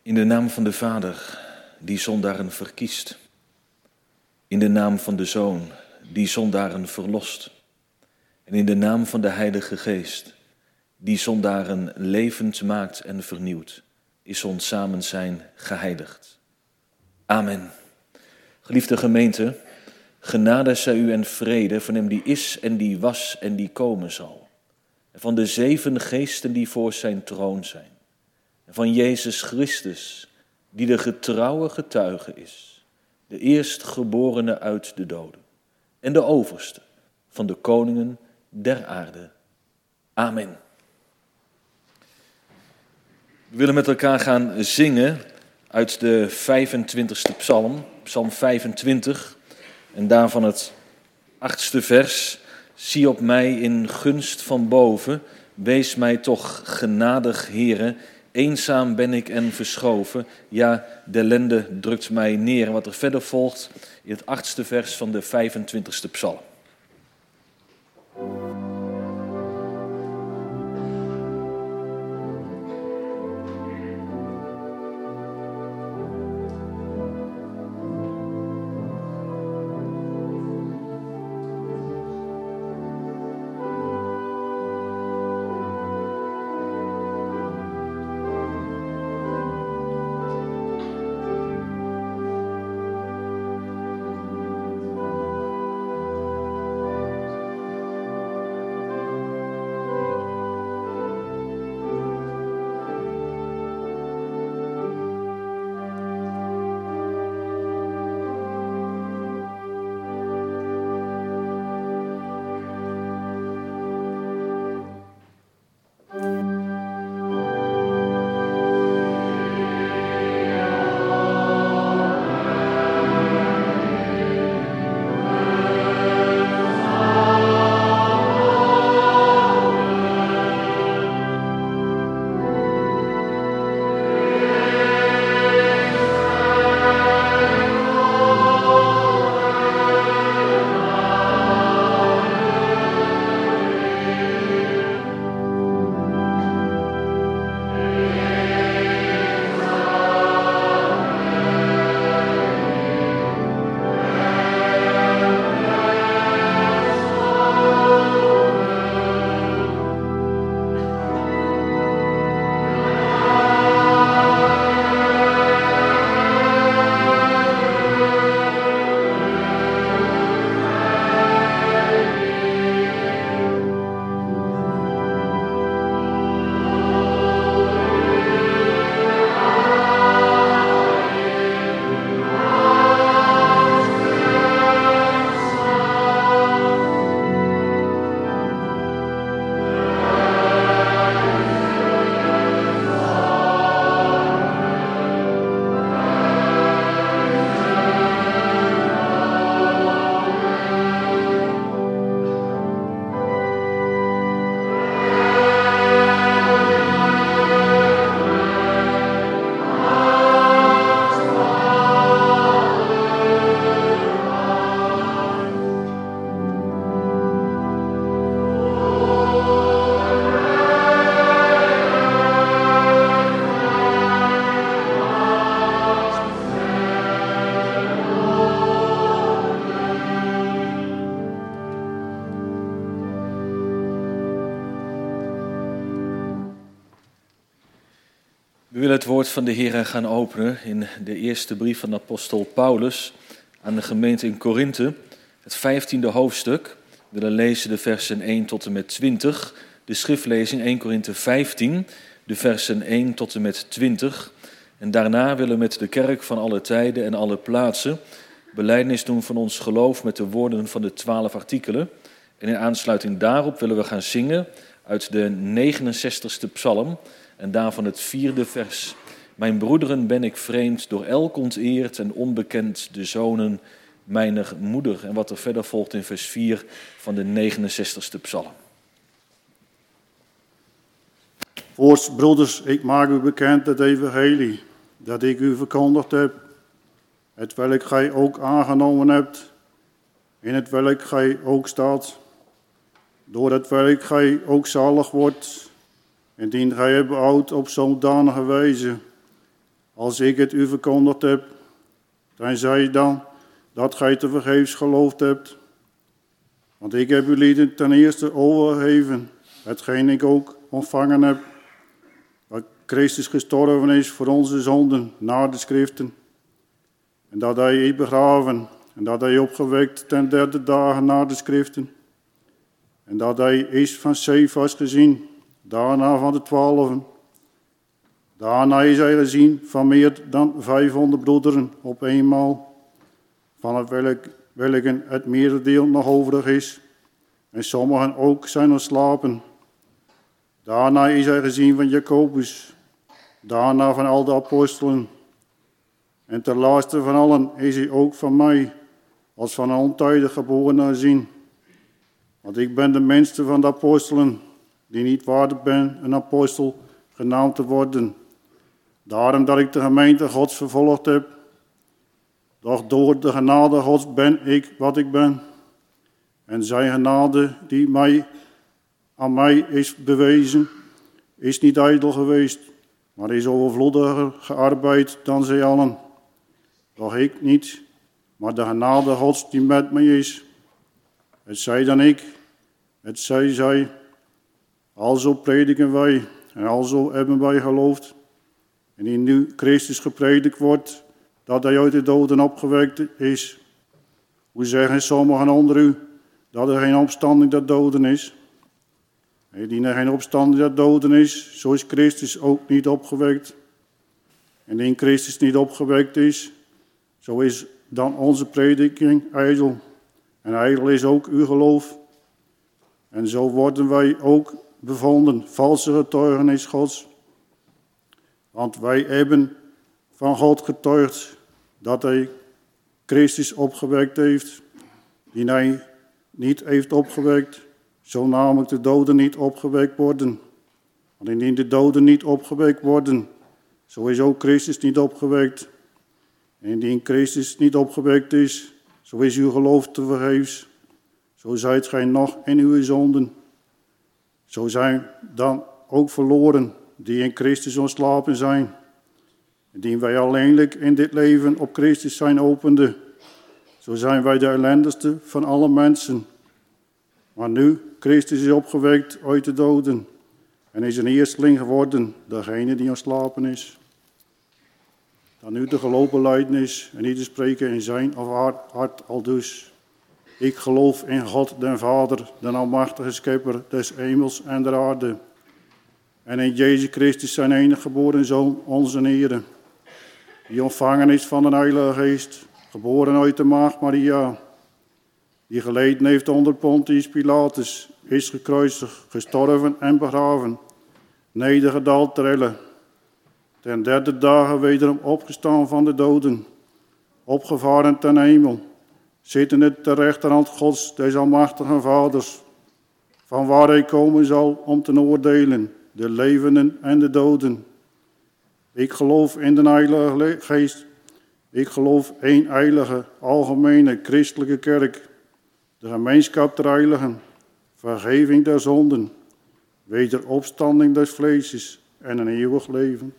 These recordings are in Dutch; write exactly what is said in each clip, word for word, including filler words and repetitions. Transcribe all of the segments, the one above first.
In de naam van de Vader, die zondaren verkiest. In de naam van de Zoon, die zondaren verlost. En in de naam van de Heilige Geest, die zondaren levend maakt en vernieuwt, is ons samen zijn geheiligd. Amen. Geliefde gemeente, genade zij u en vrede van hem die is en die was en die komen zal. En van de zeven geesten die voor zijn troon zijn. En van Jezus Christus, die de getrouwe getuige is. De eerstgeborene uit de doden. En de overste van de koningen der aarde. Amen. We willen met elkaar gaan zingen uit de vijfentwintigste psalm, psalm vijfentwintig. En daarvan het achtste vers. Zie op mij in gunst van boven, wees mij toch genadig, Heere. Eenzaam ben ik en verschoven, ja, de ellende drukt mij neer. En wat er verder volgt in het achtste vers van de vijfentwintigste psalm. We willen het woord van de Heer gaan openen in de eerste brief van de apostel Paulus aan de gemeente in Korinthe, het vijftiende hoofdstuk. We willen lezen de versen één tot en met twintig, de schriftlezing eerste Korinthe vijftien, de versen één tot en met twintig. En daarna willen we met de kerk van alle tijden en alle plaatsen belijdenis doen van ons geloof met de woorden van de twaalf artikelen. En in aansluiting daarop willen we gaan zingen uit de negenenzestigste psalm en daarvan het vierde vers. Mijn broederen ben ik vreemd, door elk onteerd en onbekend de zonen mijner moeder. En wat er verder volgt in vers vier van de negenenzestigste psalm. Voorts, broeders, ik maak u bekend het evangelie, dat ik u verkondigd heb, het welk gij ook aangenomen hebt, in het welk gij ook staat, door het welk gij ook zalig wordt, indien gij hebt behoud op zodanige wijze, als ik het u verkondigd heb, tenzij dan dat gij te vergeefs geloofd hebt. Want ik heb u lieden ten eerste overgegeven, hetgeen ik ook ontvangen heb, dat Christus gestorven is voor onze zonden, naar de schriften, en dat hij is begraven, en dat hij opgewekt ten derde dagen naar de schriften, en dat hij is van Cephas gezien, daarna van de twaalfen. Daarna is hij gezien van meer dan vijfhonderd broederen op eenmaal, van het welk, welken het merendeel nog overig is, en sommigen ook zijn ontslapen. Daarna is hij gezien van Jacobus, daarna van al de apostelen. En ten laatste van allen is hij ook van mij, als van een ontijdig geborene gezien. Want ik ben de minste van de apostelen, die niet waardig ben een apostel genaamd te worden. Daarom dat ik de gemeente Gods vervolgd heb. Doch door de genade Gods ben ik wat ik ben. En zijn genade die mij, aan mij is bewezen, is niet ijdel geweest, maar is overvloediger gearbeid dan zij allen. Doch ik niet, maar de genade Gods die met mij is. Het zij dan ik, het zij zij. Alzo prediken wij en alzo hebben wij geloofd. En in nu Christus gepredikt wordt, dat hij uit de doden opgewekt is. Hoe zeggen sommigen onder u dat er geen opstanding der doden is? En die er geen opstanding der doden is, zo is Christus ook niet opgewekt. En in Christus niet opgewekt is, zo is dan onze prediking ijdel. En ijdel is ook uw geloof. En zo worden wij ook bevonden, valse getuigenis Gods. Want wij hebben van God getuigd dat hij Christus opgewekt heeft, die hij niet heeft opgewekt, zo namelijk de doden niet opgewekt worden. Want indien de doden niet opgewekt worden, zo is ook Christus niet opgewekt. En indien Christus niet opgewekt is, zo is uw geloof te vergeefs. Zo zijt gij nog in uw zonden. Zo zijn dan ook verloren die in Christus ontslapen zijn. Indien wij alleenlijk in dit leven op Christus zijn opende, zo zijn wij de ellendigste van alle mensen. Maar nu, Christus is opgewekt uit de doden en is een eersteling geworden, degene die ontslapen is. Dan nu de geloofbelijdenis en niet te spreken in zijn of haar hart aldus. Ik geloof in God den Vader, de almachtige schepper des hemels en der aarde. En in Jezus Christus zijn enige geboren Zoon, onze Heere, die ontvangen is van de Heilige Geest, geboren uit de maagd Maria, die geleden heeft onder Pontius Pilatus, is gekruisigd, gestorven en begraven, nedergedaald ter helle, ten derde dagen wederom opgestaan van de doden, opgevaren ten hemel, zittende ter rechterhand Gods, des almachtigen Vaders, van waar hij komen zal om te oordelen, de levenden en de doden. Ik geloof in de Heilige Geest. Ik geloof één heilige, algemene, christelijke kerk, de gemeenschap der heiligen, vergeving der zonden, wederopstanding des vleeses en een eeuwig leven.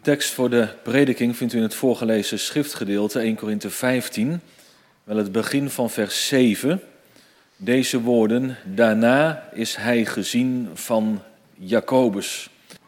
De tekst voor de prediking vindt u in het voorgelezen schriftgedeelte Eerste Korinthe vijftien, wel het begin van vers zeven. Deze woorden: daarna is hij gezien van Jacobus.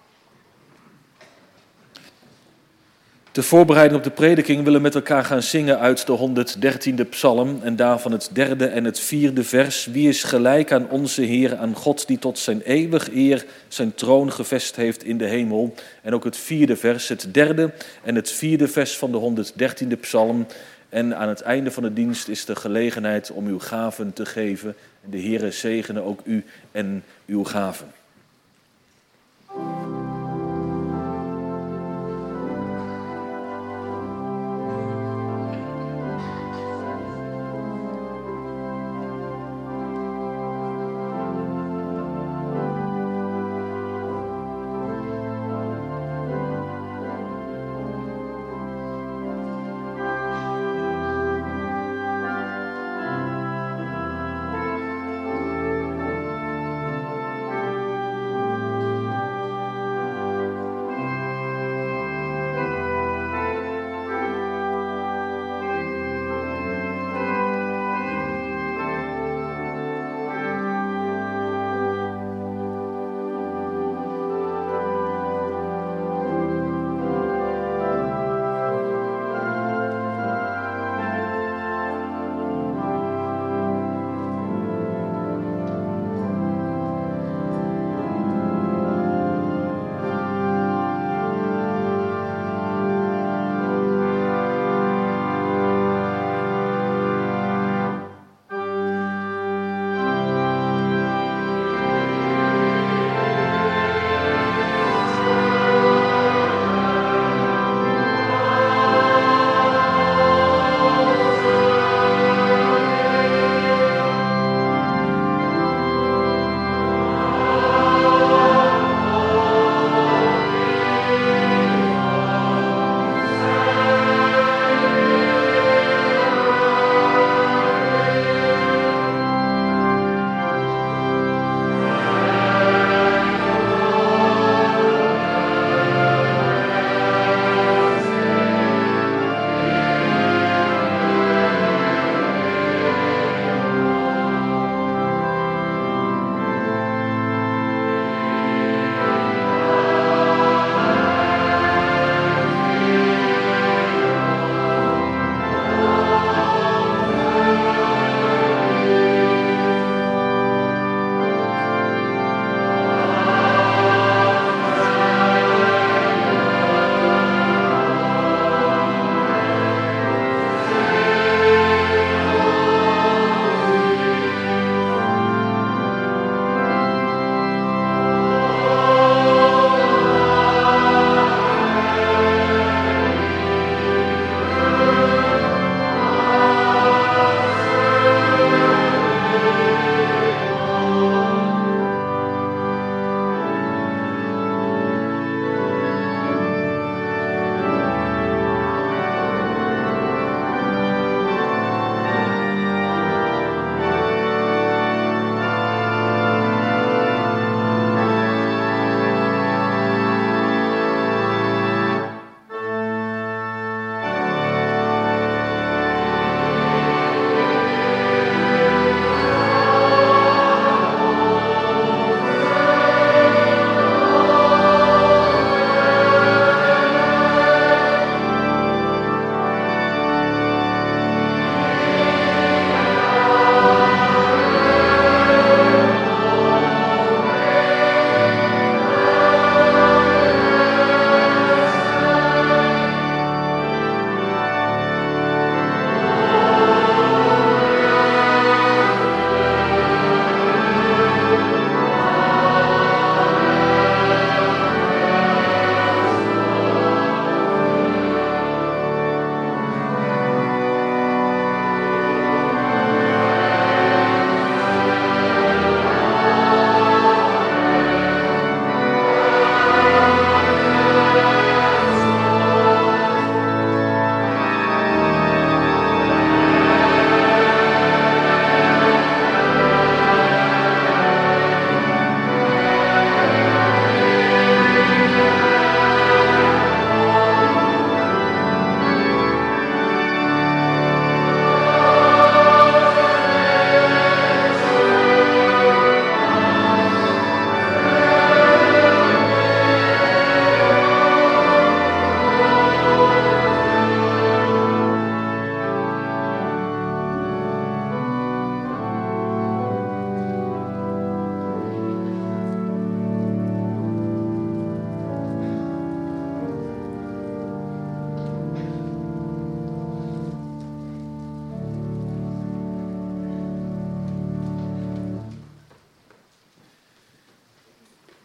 Ter voorbereiding op de prediking willen we met elkaar gaan zingen uit de honderddertiende psalm en daarvan het derde en het vierde vers. Wie is gelijk aan onze Heer, aan God die tot zijn eeuwig eer zijn troon gevest heeft in de hemel. En ook het vierde vers, het derde en het vierde vers van de honderddertiende psalm. En aan het einde van de dienst is de gelegenheid om uw gaven te geven. En de Heere zegene ook u en uw gaven.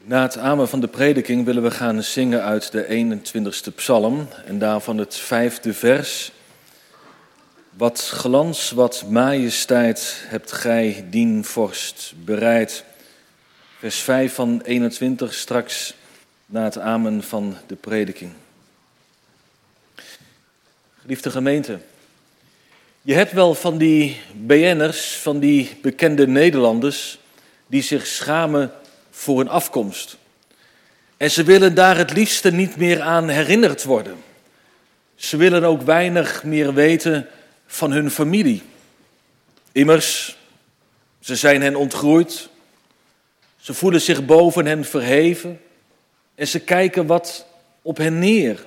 Na het amen van de prediking willen we gaan zingen uit de eenentwintigste psalm en daarvan het vijfde vers. Wat glans, wat majesteit hebt gij, dien vorst, bereid. Vers vijf van eenentwintig, straks na het amen van de prediking. Geliefde gemeente, je hebt wel van die B N'ers, van die bekende Nederlanders, die zich schamen voor hun afkomst. En ze willen daar het liefste niet meer aan herinnerd worden. Ze willen ook weinig meer weten van hun familie. Immers, ze zijn hen ontgroeid. Ze voelen zich boven hen verheven. En ze kijken wat op hen neer.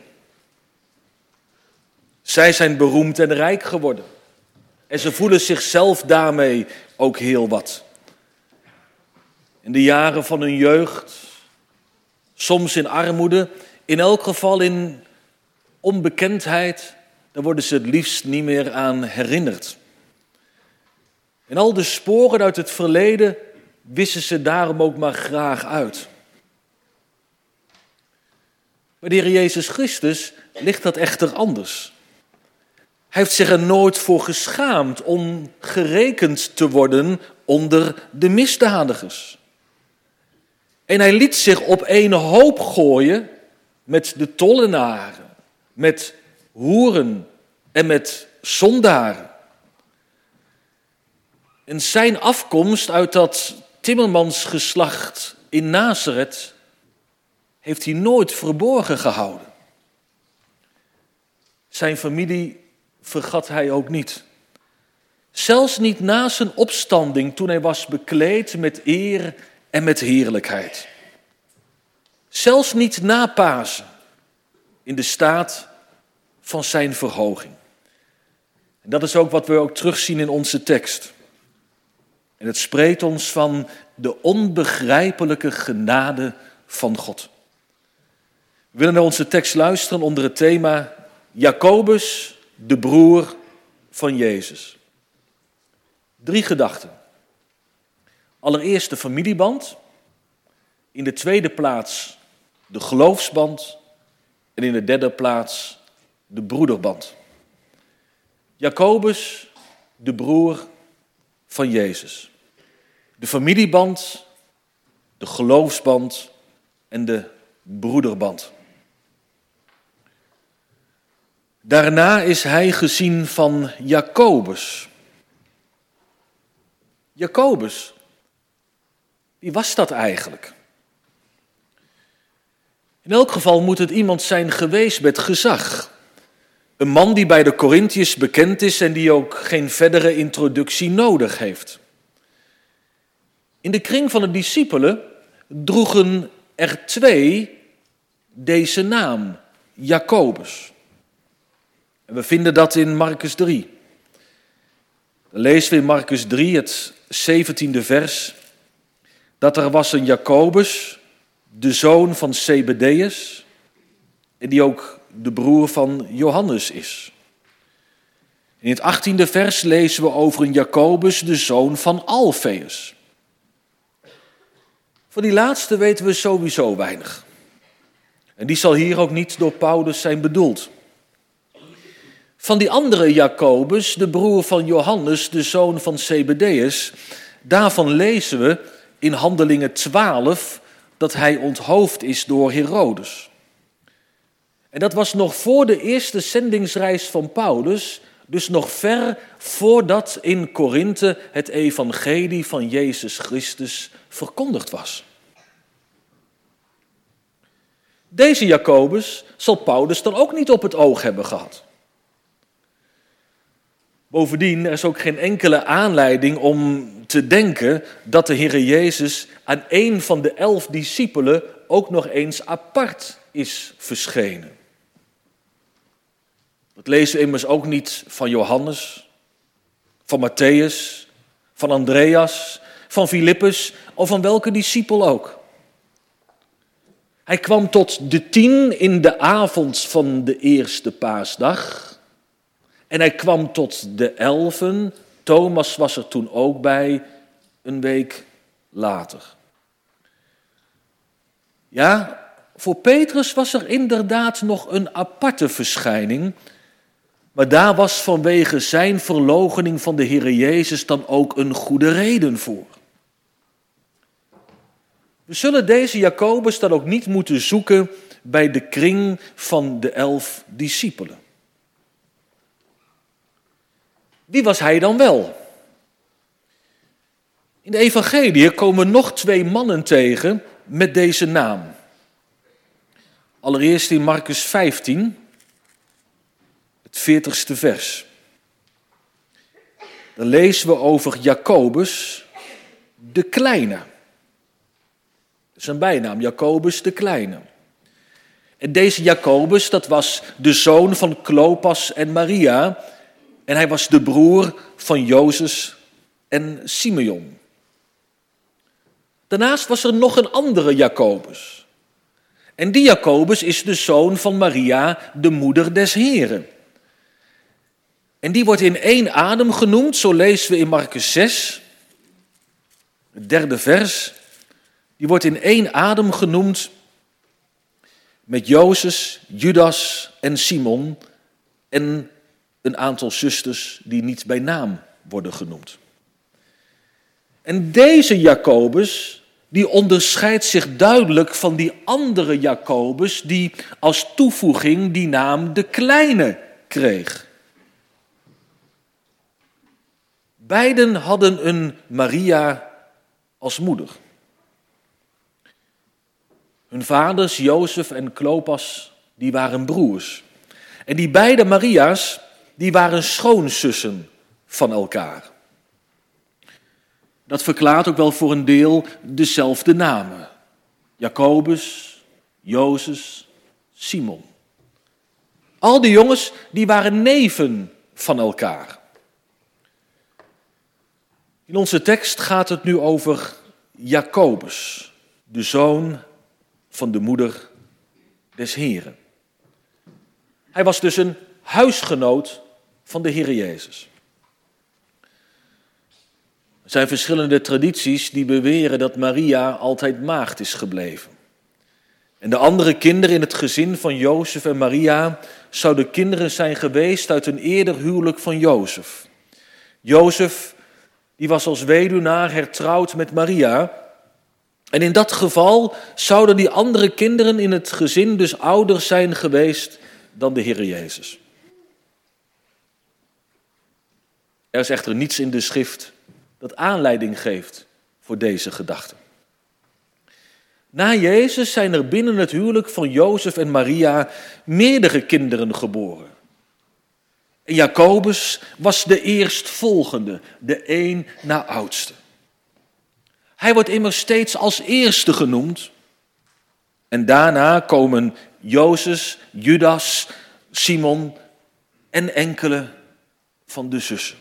Zij zijn beroemd en rijk geworden. En ze voelen zichzelf daarmee ook heel wat. In de jaren van hun jeugd, soms in armoede, in elk geval in onbekendheid, daar worden ze het liefst niet meer aan herinnerd. En al de sporen uit het verleden wissen ze daarom ook maar graag uit. Bij de Heer Jezus Christus ligt dat echter anders. Hij heeft zich er nooit voor geschaamd om gerekend te worden onder de misdadigers. En hij liet zich op één hoop gooien met de tollenaren, met hoeren en met zondaren. En zijn afkomst uit dat timmermansgeslacht in Nazareth heeft hij nooit verborgen gehouden. Zijn familie vergat hij ook niet. Zelfs niet na zijn opstanding toen hij was bekleed met eer en met heerlijkheid. Zelfs niet na Pasen, in de staat van zijn verhoging. En dat is ook wat we ook terugzien in onze tekst. En het spreekt ons van de onbegrijpelijke genade van God. We willen naar onze tekst luisteren onder het thema Jacobus, de broer van Jezus. Drie gedachten. Allereerst de familieband, in de tweede plaats de geloofsband en in de derde plaats de broederband. Jacobus, de broer van Jezus. De familieband, de geloofsband en de broederband. Daarna is hij gezien van Jacobus. Jacobus, wie was dat eigenlijk? In elk geval moet het iemand zijn geweest met gezag. Een man die bij de Korintiërs bekend is en die ook geen verdere introductie nodig heeft. In de kring van de discipelen droegen er twee deze naam, Jacobus. En we vinden dat in Marcus drie. Dan lezen we in Marcus drie, het zeventiende vers, dat er was een Jacobus, de zoon van Zebedeus, en die ook de broer van Johannes is. In het achttiende vers lezen we over een Jacobus, de zoon van Alfeus. Van die laatste weten we sowieso weinig. En die zal hier ook niet door Paulus zijn bedoeld. Van die andere Jacobus, de broer van Johannes, de zoon van Zebedeus, daarvan lezen we in Handelingen twaalf dat hij onthoofd is door Herodes. En dat was nog voor de eerste zendingsreis van Paulus, dus nog ver voordat in Korinthe het evangelie van Jezus Christus verkondigd was. Deze Jacobus zal Paulus dan ook niet op het oog hebben gehad. Bovendien, er is ook geen enkele aanleiding om te denken dat de Heer Jezus aan een van de elf discipelen ook nog eens apart is verschenen. Dat lezen we immers ook niet van Johannes, van Matthäus, van Andreas, van Filippus of van welke discipel ook. Hij kwam tot de tien in de avond van de eerste paasdag. En hij kwam tot de elfen. Thomas was er toen ook bij, een week later. Ja, voor Petrus was er inderdaad nog een aparte verschijning, maar daar was vanwege zijn verloochening van de Heere Jezus dan ook een goede reden voor. We zullen deze Jacobus dan ook niet moeten zoeken bij de kring van de elf discipelen. Wie was hij dan wel? In de evangelie komen we nog twee mannen tegen met deze naam. Allereerst in Marcus vijftien, het veertigste vers. Dan lezen we over Jacobus de Kleine. Dat is een bijnaam, Jacobus de Kleine. En deze Jacobus, dat was de zoon van Klopas en Maria. En hij was de broer van Jozef en Simeon. Daarnaast was er nog een andere Jacobus. En die Jacobus is de zoon van Maria, de moeder des Heren. En die wordt in één adem genoemd, zo lezen we in Marcus zes, het derde vers. Die wordt in één adem genoemd met Jozef, Judas en Simon en een aantal zusters die niet bij naam worden genoemd. En deze Jacobus, die onderscheidt zich duidelijk van die andere Jacobus die als toevoeging die naam de Kleine kreeg. Beiden hadden een Maria als moeder. Hun vaders, Jozef en Klopas, die waren broers. En die beide Maria's, die waren schoonzussen van elkaar. Dat verklaart ook wel voor een deel dezelfde namen. Jacobus, Jozef, Simon. Al die jongens, die waren neven van elkaar. In onze tekst gaat het nu over Jacobus, de zoon van de moeder des Heren. Hij was dus een huisgenoot van de Heere Jezus. Er zijn verschillende tradities die beweren dat Maria altijd maagd is gebleven. En de andere kinderen in het gezin van Jozef en Maria zouden kinderen zijn geweest uit een eerder huwelijk van Jozef. Jozef, die was als weduwnaar hertrouwd met Maria. En in dat geval zouden die andere kinderen in het gezin dus ouder zijn geweest dan de Heere Jezus. Er is echter niets in de schrift dat aanleiding geeft voor deze gedachte. Na Jezus zijn er binnen het huwelijk van Jozef en Maria meerdere kinderen geboren. En Jacobus was de eerstvolgende, de één na oudste. Hij wordt immers steeds als eerste genoemd. En daarna komen Jozef, Judas, Simon en enkele van de zussen.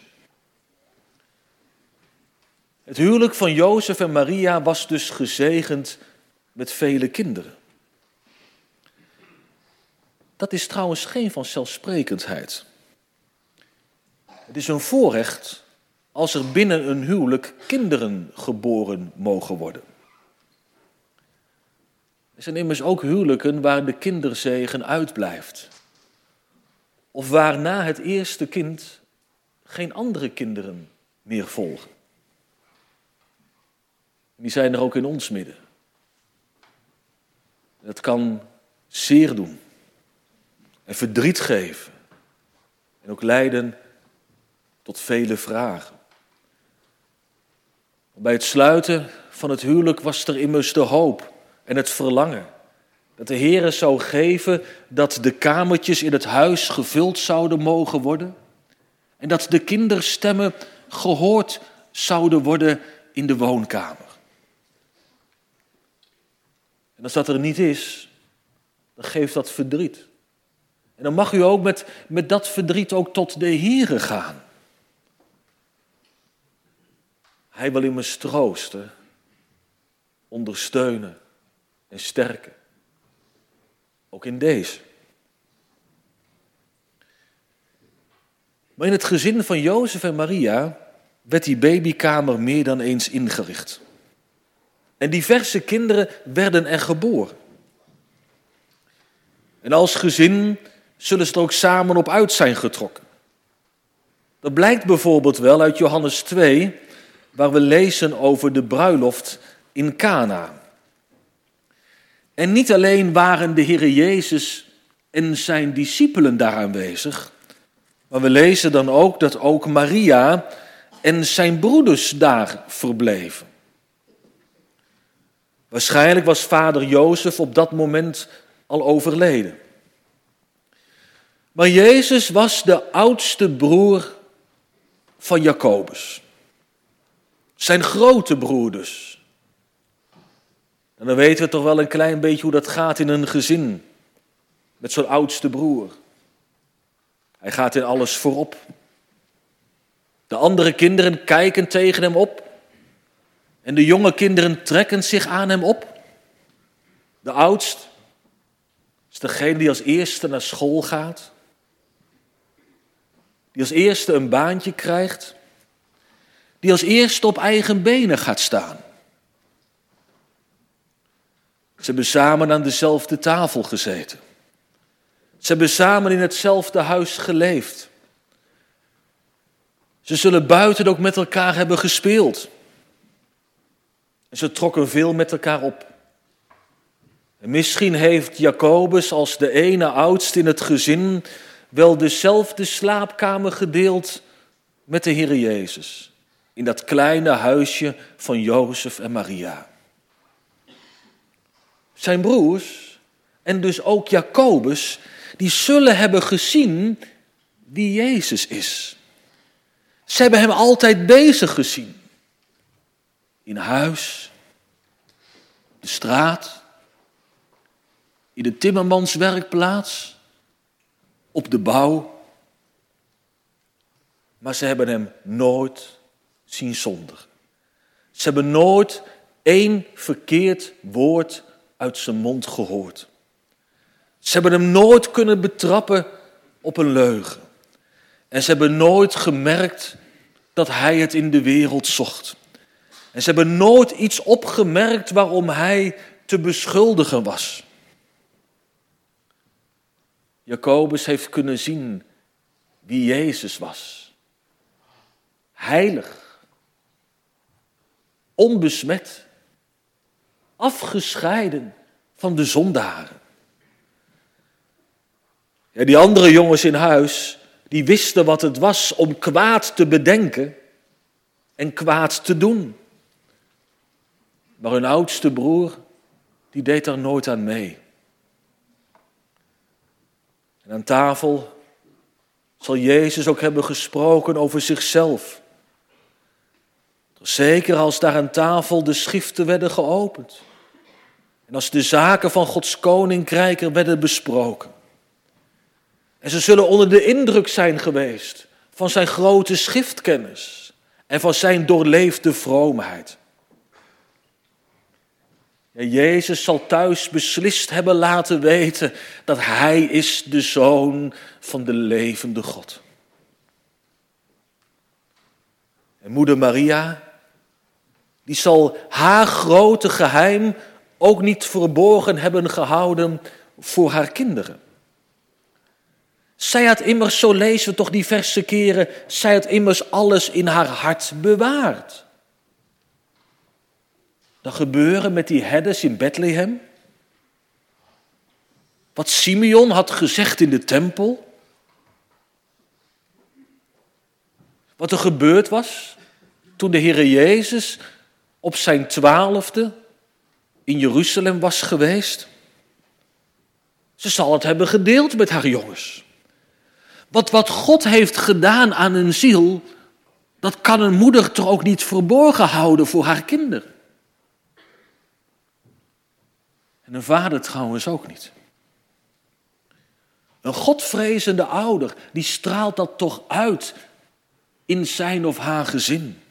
Het huwelijk van Jozef en Maria was dus gezegend met vele kinderen. Dat is trouwens geen vanzelfsprekendheid. Het is een voorrecht als er binnen een huwelijk kinderen geboren mogen worden. Er zijn immers ook huwelijken waar de kinderzegen uitblijft. Of waar na het eerste kind geen andere kinderen meer volgen. Die zijn er ook in ons midden. Dat kan zeer doen en verdriet geven en ook leiden tot vele vragen. Bij het sluiten van het huwelijk was er immers de hoop en het verlangen dat de Heere zou geven dat de kamertjes in het huis gevuld zouden mogen worden en dat de kinderstemmen gehoord zouden worden in de woonkamer. En als dat er niet is, dan geeft dat verdriet. En dan mag u ook met, met dat verdriet ook tot de Heere gaan. Hij wil immers troosten, ondersteunen en sterken. Ook in deze. Maar in het gezin van Jozef en Maria werd die babykamer meer dan eens ingericht. En diverse kinderen werden er geboren. En als gezin zullen ze er ook samen op uit zijn getrokken. Dat blijkt bijvoorbeeld wel uit Johannes twee, waar we lezen over de bruiloft in Kana. En niet alleen waren de Heere Jezus en zijn discipelen daar aanwezig, maar we lezen dan ook dat ook Maria en zijn broeders daar verbleven. Waarschijnlijk was vader Jozef op dat moment al overleden. Maar Jezus was de oudste broer van Jacobus. Zijn grote broer dus. En dan weten we toch wel een klein beetje hoe dat gaat in een gezin. Met zo'n oudste broer. Hij gaat in alles voorop. De andere kinderen kijken tegen hem op. En de jonge kinderen trekken zich aan hem op. De oudst is degene die als eerste naar school gaat. Die als eerste een baantje krijgt. Die als eerste op eigen benen gaat staan. Ze hebben samen aan dezelfde tafel gezeten. Ze hebben samen in hetzelfde huis geleefd. Ze zullen buiten ook met elkaar hebben gespeeld. En ze trokken veel met elkaar op. En misschien heeft Jacobus als de ene oudste in het gezin wel dezelfde slaapkamer gedeeld met de Heere Jezus. In dat kleine huisje van Jozef en Maria. Zijn broers, en dus ook Jacobus, die zullen hebben gezien wie Jezus is. Ze hebben hem altijd bezig gezien. In huis, de straat, in de timmermanswerkplaats, op de bouw. Maar ze hebben hem nooit zien zondigen. Ze hebben nooit één verkeerd woord uit zijn mond gehoord. Ze hebben hem nooit kunnen betrappen op een leugen. En ze hebben nooit gemerkt dat hij het in de wereld zocht. En ze hebben nooit iets opgemerkt waarom hij te beschuldigen was. Jacobus heeft kunnen zien wie Jezus was. Heilig. Onbesmet. Afgescheiden van de zondaren. Ja, die andere jongens in huis, die wisten wat het was om kwaad te bedenken en kwaad te doen. Maar hun oudste broer, die deed daar nooit aan mee. En aan tafel zal Jezus ook hebben gesproken over zichzelf. Zeker als daar aan tafel de schriften werden geopend. En als de zaken van Gods koninkrijk er werden besproken. En ze zullen onder de indruk zijn geweest van zijn grote schriftkennis en van zijn doorleefde vroomheid. Ja, Jezus zal thuis beslist hebben laten weten dat hij is de Zoon van de levende God. En moeder Maria, die zal haar grote geheim ook niet verborgen hebben gehouden voor haar kinderen. Zij had immers, zo lezen we toch diverse keren, zij had immers alles in haar hart bewaard. Dat gebeuren met die herders in Bethlehem. Wat Simeon had gezegd in de tempel. Wat er gebeurd was toen de Heere Jezus op zijn twaalfde in Jeruzalem was geweest. Ze zal het hebben gedeeld met haar jongens. Wat, wat God heeft gedaan aan een ziel, dat kan een moeder toch ook niet verborgen houden voor haar kinderen. En een vader trouwens ook niet. Een godvrezende ouder, die straalt dat toch uit in zijn of haar gezin.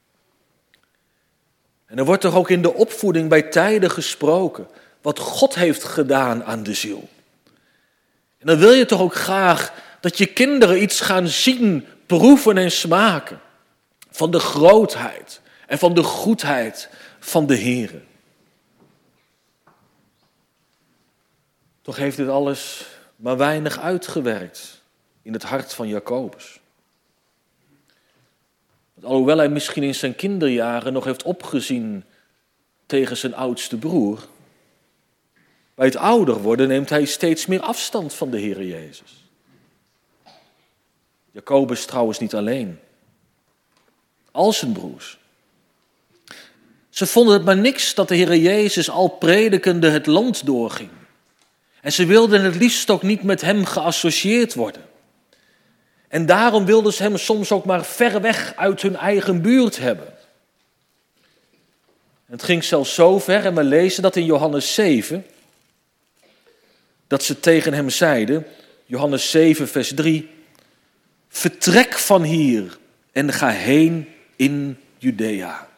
En er wordt toch ook in de opvoeding bij tijden gesproken wat God heeft gedaan aan de ziel. En dan wil je toch ook graag dat je kinderen iets gaan zien, proeven en smaken van de grootheid en van de goedheid van de Heere. Toch heeft dit alles maar weinig uitgewerkt in het hart van Jacobus. Want alhoewel hij misschien in zijn kinderjaren nog heeft opgezien tegen zijn oudste broer, bij het ouder worden neemt hij steeds meer afstand van de Heere Jezus. Jacobus trouwens niet alleen. Al zijn broers. Ze vonden het maar niks dat de Heere Jezus al predikende het land doorging. En ze wilden het liefst ook niet met hem geassocieerd worden. En daarom wilden ze hem soms ook maar ver weg uit hun eigen buurt hebben. En het ging zelfs zo ver, en we lezen dat in Johannes zeven, dat ze tegen hem zeiden, Johannes zeven vers drie, vertrek van hier en ga heen in Judea.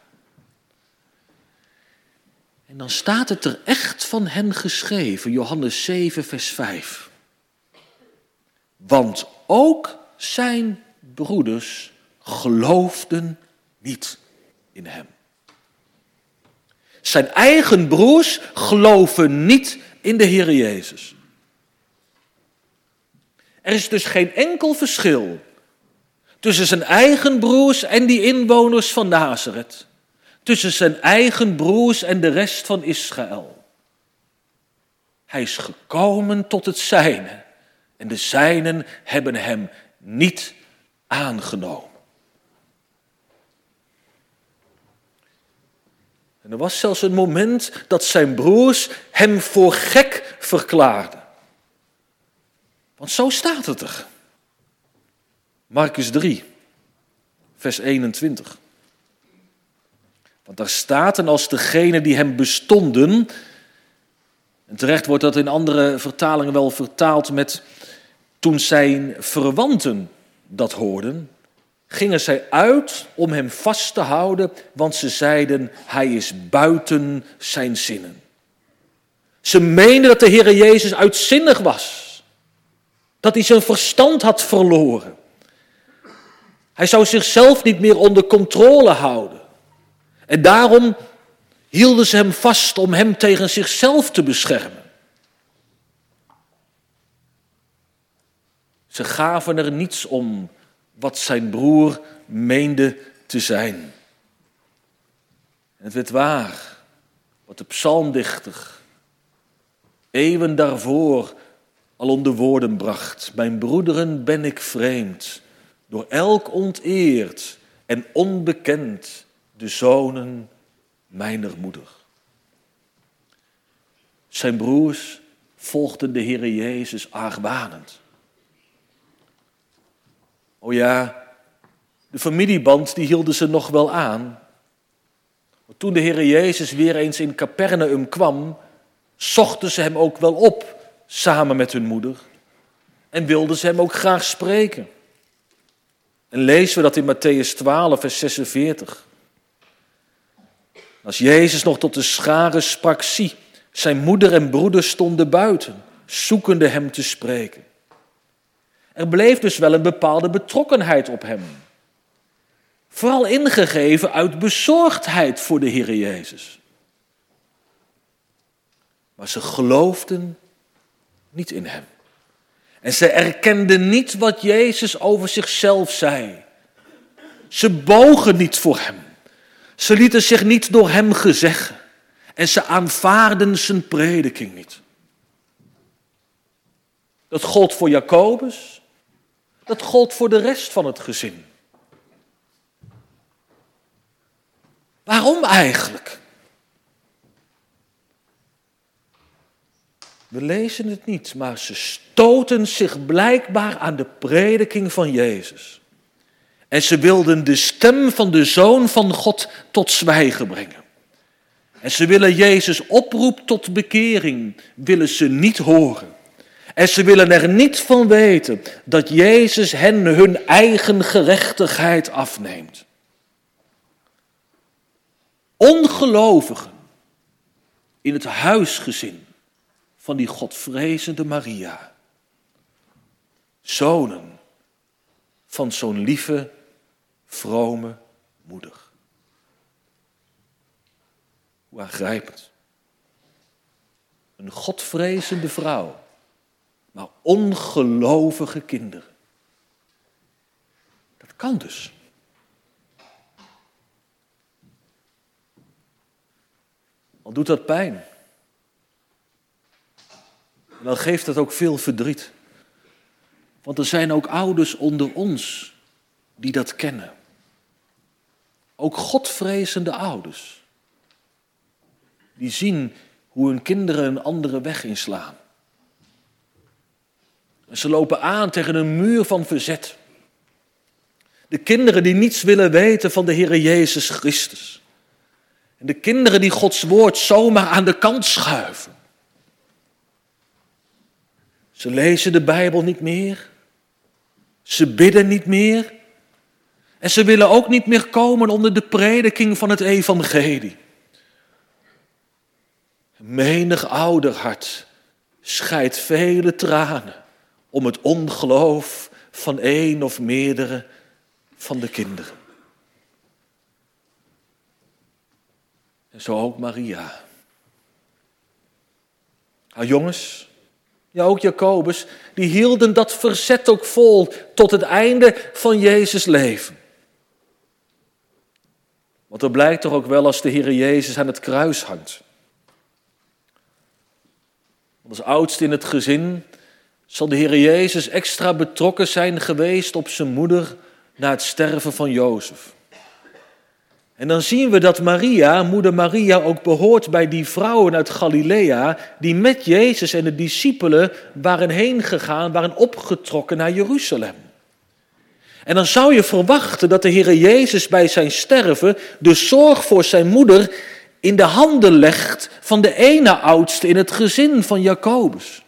En dan staat het er echt van hen geschreven, Johannes zeven vers vijf. Want ook zijn broeders geloofden niet in hem. Zijn eigen broers geloven niet in de Heer Jezus. Er is dus geen enkel verschil tussen zijn eigen broers en die inwoners van Nazareth. Tussen zijn eigen broers en de rest van Israël. Hij is gekomen tot het zijne en de zijnen hebben hem niet aangenomen. En er was zelfs een moment dat zijn broers hem voor gek verklaarden. Want zo staat het er. Markus drie, vers eenentwintig. Want daar staat, en als degenen die hem bestonden, en terecht wordt dat in andere vertalingen wel vertaald met, toen zijn verwanten dat hoorden, gingen zij uit om hem vast te houden, want ze zeiden, hij is buiten zijn zinnen. Ze meenden dat de Heere Jezus uitzinnig was. Dat hij zijn verstand had verloren. Hij zou zichzelf niet meer onder controle houden. En daarom hielden ze hem vast om hem tegen zichzelf te beschermen. Ze gaven er niets om wat zijn broer meende te zijn. En het werd waar, wat de psalmdichter eeuwen daarvoor al onder woorden bracht. Mijn broederen ben ik vreemd, door elk onteerd en onbekend, de zonen mijner moeder. Zijn broers volgden de Heere Jezus argwanend. O ja, de familieband die hielden ze nog wel aan. Maar toen de Heere Jezus weer eens in Capernaum kwam, zochten ze hem ook wel op, samen met hun moeder. En wilden ze hem ook graag spreken. En lezen we dat in Mattheüs twaalf, vers zesenveertig. Als Jezus nog tot de scharen sprak, zie, zijn moeder en broeder stonden buiten, zoekende hem te spreken. Er bleef dus wel een bepaalde betrokkenheid op hem. Vooral ingegeven uit bezorgdheid voor de Heere Jezus. Maar ze geloofden niet in hem. En ze erkenden niet wat Jezus over zichzelf zei. Ze bogen niet voor hem. Ze lieten zich niet door hem gezeggen. En ze aanvaarden zijn prediking niet. Dat gold voor Jacobus. Dat gold voor de rest van het gezin. Waarom eigenlijk? We lezen het niet, maar ze stoten zich blijkbaar aan de prediking van Jezus. En ze wilden de stem van de Zoon van God tot zwijgen brengen. En ze willen Jezus' oproep tot bekering, willen ze niet horen. En ze willen er niet van weten dat Jezus hen hun eigen gerechtigheid afneemt. Ongelovigen in het huisgezin van die godvrezende Maria. Zonen van zo'n lieve, vrome moeder. Hoe aangrijpend. Een godvrezende vrouw, maar ongelovige kinderen. Dat kan dus. Al doet dat pijn. En dan geeft dat ook veel verdriet. Want er zijn ook ouders onder ons die dat kennen. Ook godvrezende ouders. Die zien hoe hun kinderen een andere weg inslaan. En ze lopen aan tegen een muur van verzet. De kinderen die niets willen weten van de Heere Jezus Christus. En de kinderen die Gods woord zomaar aan de kant schuiven. Ze lezen de Bijbel niet meer. Ze bidden niet meer. En ze willen ook niet meer komen onder de prediking van het evangelie. Menig ouderhart scheidt vele tranen om het ongeloof van één of meerdere van de kinderen. En zo ook Maria. Haar jongens, ja ook Jacobus, die hielden dat verzet ook vol tot het einde van Jezus' leven. Want dat blijkt toch ook wel als de Heere Jezus aan het kruis hangt. Als oudste in het gezin zal de Heere Jezus extra betrokken zijn geweest op zijn moeder na het sterven van Jozef. En dan zien we dat Maria, moeder Maria, ook behoort bij die vrouwen uit Galilea die met Jezus en de discipelen waren heen gegaan, waren opgetrokken naar Jeruzalem. En dan zou je verwachten dat de Heere Jezus bij zijn sterven de zorg voor zijn moeder in de handen legt van de ene oudste in het gezin van Jacobus.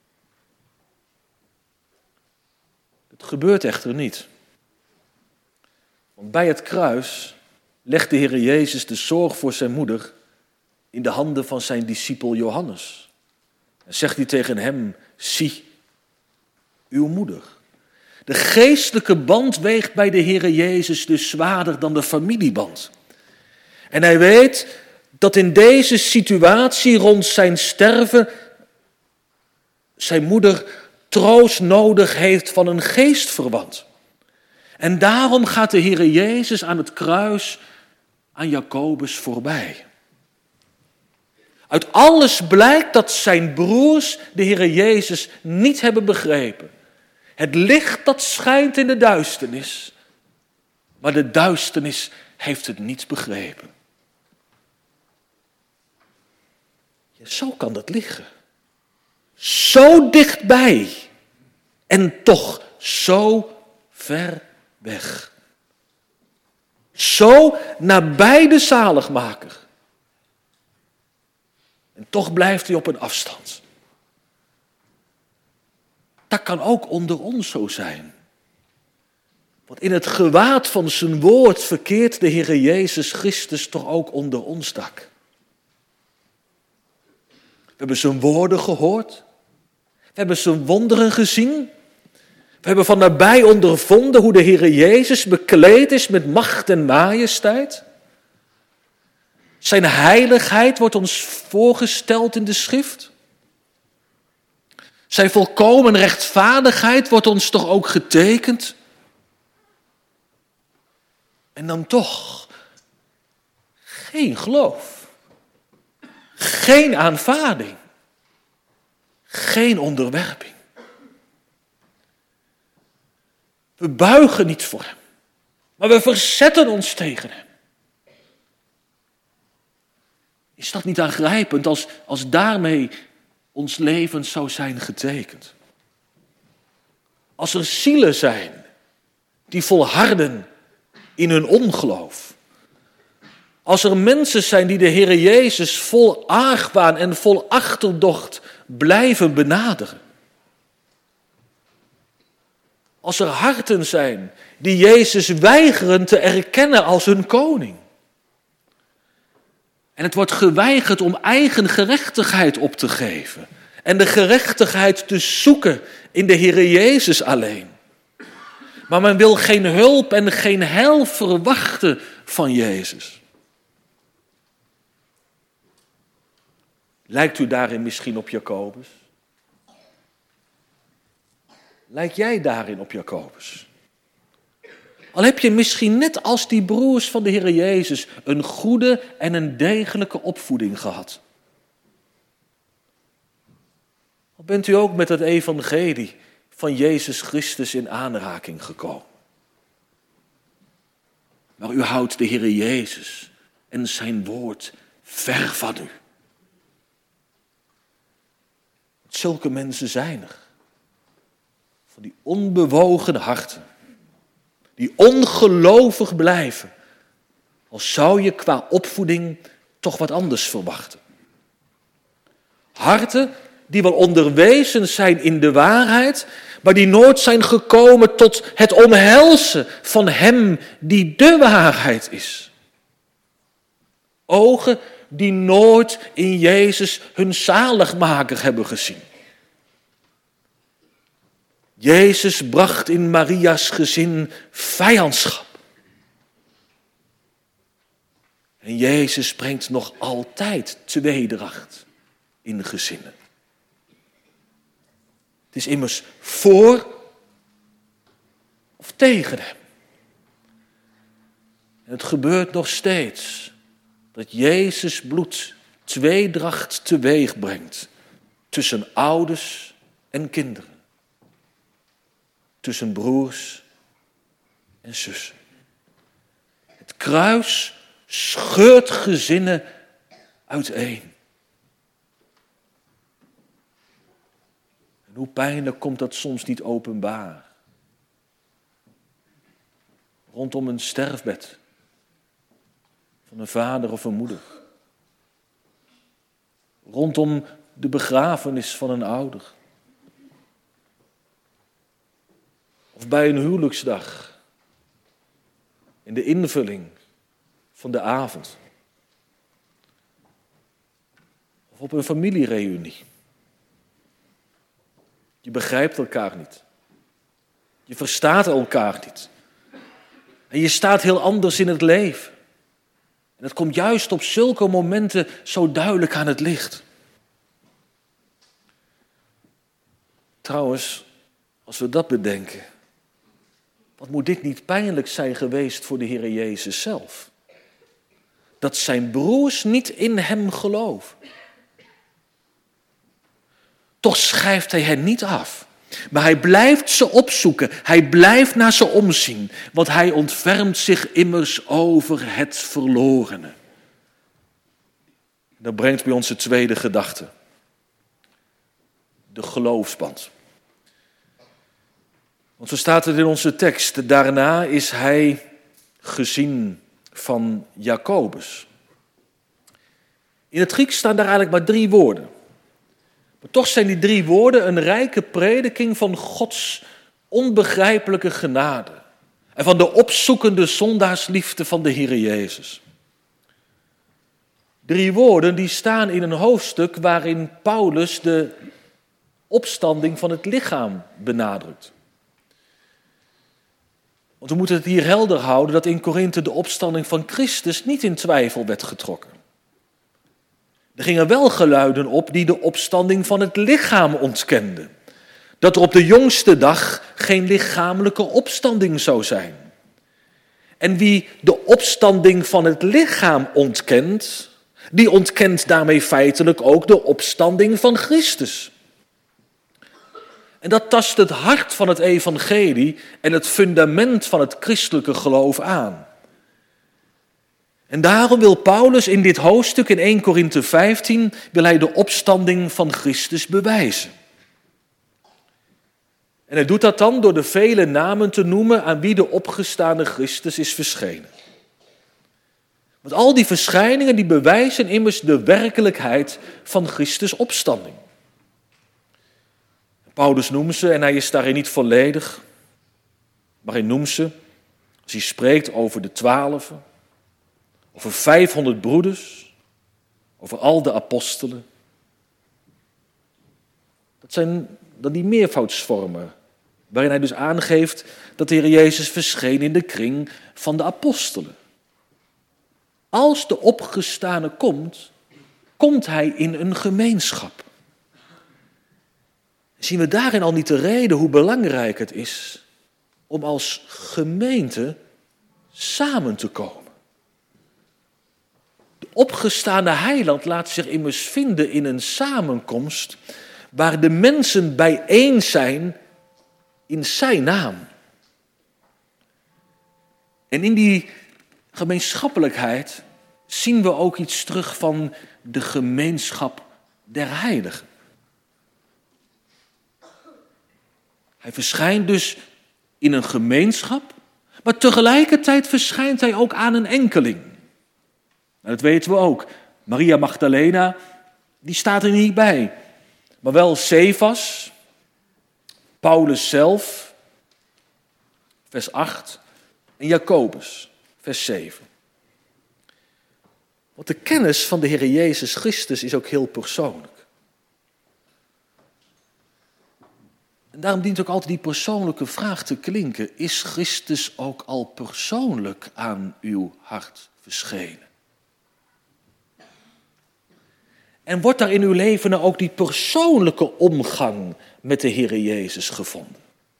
Het gebeurt echter niet. Want bij het kruis legt de Heere Jezus de zorg voor zijn moeder in de handen van zijn discipel Johannes. En zegt hij tegen hem, zie, uw moeder. De geestelijke band weegt bij de Heere Jezus dus zwaarder dan de familieband. En hij weet dat in deze situatie rond zijn sterven zijn moeder troost nodig heeft van een geestverwant. En daarom gaat de Heere Jezus aan het kruis aan Jacobus voorbij. Uit alles blijkt dat zijn broers de Heere Jezus niet hebben begrepen. Het licht dat schijnt in de duisternis, maar de duisternis heeft het niet begrepen. Ja, zo kan dat liggen. Zo dichtbij en toch zo ver weg. Zo nabij de zaligmaker. En toch blijft hij op een afstand. Dat kan ook onder ons zo zijn. Want in het gewaad van zijn woord verkeert de Heere Jezus Christus toch ook onder ons dak. We hebben zijn woorden gehoord. We hebben zijn wonderen gezien. We hebben van nabij ondervonden hoe de Heere Jezus bekleed is met macht en majesteit. Zijn heiligheid wordt ons voorgesteld in de schrift. Zijn volkomen rechtvaardigheid wordt ons toch ook getekend. En dan toch geen geloof. Geen aanvaarding. Geen onderwerping. We buigen niet voor hem, maar we verzetten ons tegen hem. Is dat niet aangrijpend als, als daarmee ons leven zou zijn getekend? Als er zielen zijn die volharden in hun ongeloof. Als er mensen zijn die de Heere Jezus vol argwaan en vol achterdocht blijven benaderen. Als er harten zijn die Jezus weigeren te erkennen als hun koning. En het wordt geweigerd om eigen gerechtigheid op te geven. En de gerechtigheid te zoeken in de Heere Jezus alleen. Maar men wil geen hulp en geen heil verwachten van Jezus. Lijkt u daarin misschien op Jacobus? Lijk jij daarin op Jacobus? Al heb je misschien net als die broers van de Heer Jezus een goede en een degelijke opvoeding gehad. Al bent u ook met het evangelie van Jezus Christus in aanraking gekomen. Maar u houdt de Heer Jezus en zijn woord ver van u. Zulke mensen zijn er. Van die onbewogen harten. Die ongelovig blijven. Al zou je qua opvoeding toch wat anders verwachten. Harten die wel onderwezen zijn in de waarheid, maar die nooit zijn gekomen tot het omhelzen van hem die de waarheid is. Ogen die nooit in Jezus hun zaligmaker hebben gezien. Jezus bracht in Maria's gezin vijandschap. En Jezus brengt nog altijd tweedracht in gezinnen. Het is immers voor of tegen hem. En het gebeurt nog steeds dat Jezus bloed tweedracht teweeg brengt tussen ouders en kinderen. Tussen broers en zussen. Het kruis scheurt gezinnen uiteen. En hoe pijnlijk komt dat soms niet openbaar. Rondom een sterfbed van een vader of een moeder. Rondom de begrafenis van een ouder. Of bij een huwelijksdag. In de invulling van de avond. Of op een familiereunie. Je begrijpt elkaar niet. Je verstaat elkaar niet. En je staat heel anders in het leven. En dat komt juist op zulke momenten zo duidelijk aan het licht. Trouwens, als we dat bedenken, wat moet dit niet pijnlijk zijn geweest voor de Heer Jezus zelf? Dat zijn broers niet in hem geloven. Toch schrijft hij hen niet af. Maar hij blijft ze opzoeken. Hij blijft naar ze omzien. Want hij ontfermt zich immers over het verlorene. Dat brengt bij onze tweede gedachte. De geloofsband. Want zo staat het in onze tekst. Daarna is hij gezien van Jacobus. In het Grieks staan daar eigenlijk maar drie woorden. Maar toch zijn die drie woorden een rijke prediking van Gods onbegrijpelijke genade. En van de opzoekende zondaarsliefde van de Heer Jezus. Drie woorden die staan in een hoofdstuk waarin Paulus de opstanding van het lichaam benadrukt. Want we moeten het hier helder houden dat in Korinthe de opstanding van Christus niet in twijfel werd getrokken. Er gingen wel geluiden op die de opstanding van het lichaam ontkenden. Dat er op de jongste dag geen lichamelijke opstanding zou zijn. En wie de opstanding van het lichaam ontkent, die ontkent daarmee feitelijk ook de opstanding van Christus. En dat tast het hart van het evangelie en het fundament van het christelijke geloof aan. En daarom wil Paulus in dit hoofdstuk in eerste Korinthe vijftien, wil hij de opstanding van Christus bewijzen. En hij doet dat dan door de vele namen te noemen aan wie de opgestane Christus is verschenen. Want al die verschijningen die bewijzen immers de werkelijkheid van Christus' opstanding. Paulus noemt ze, en hij is daarin niet volledig, maar hij noemt ze, als hij spreekt over de twaalfen, over vijfhonderd broeders, over al de apostelen. Dat zijn dan die meervoudsvormen, waarin hij dus aangeeft dat de Heer Jezus verscheen in de kring van de apostelen. Als de opgestane komt, komt hij in een gemeenschap. Zien we daarin al niet de reden hoe belangrijk het is om als gemeente samen te komen. De opgestane heiland laat zich immers vinden in een samenkomst waar de mensen bijeen zijn in zijn naam. En in die gemeenschappelijkheid zien we ook iets terug van de gemeenschap der heiligen. Hij verschijnt dus in een gemeenschap, maar tegelijkertijd verschijnt hij ook aan een enkeling. Nou, dat weten we ook. Maria Magdalena, die staat er niet bij. Maar wel Cephas, Paulus zelf, vers acht, en Jacobus, vers zeven. Want de kennis van de Heer Jezus Christus is ook heel persoonlijk. En daarom dient ook altijd die persoonlijke vraag te klinken. Is Christus ook al persoonlijk aan uw hart verschenen? En wordt daar in uw leven nou ook die persoonlijke omgang met de Heer Jezus gevonden?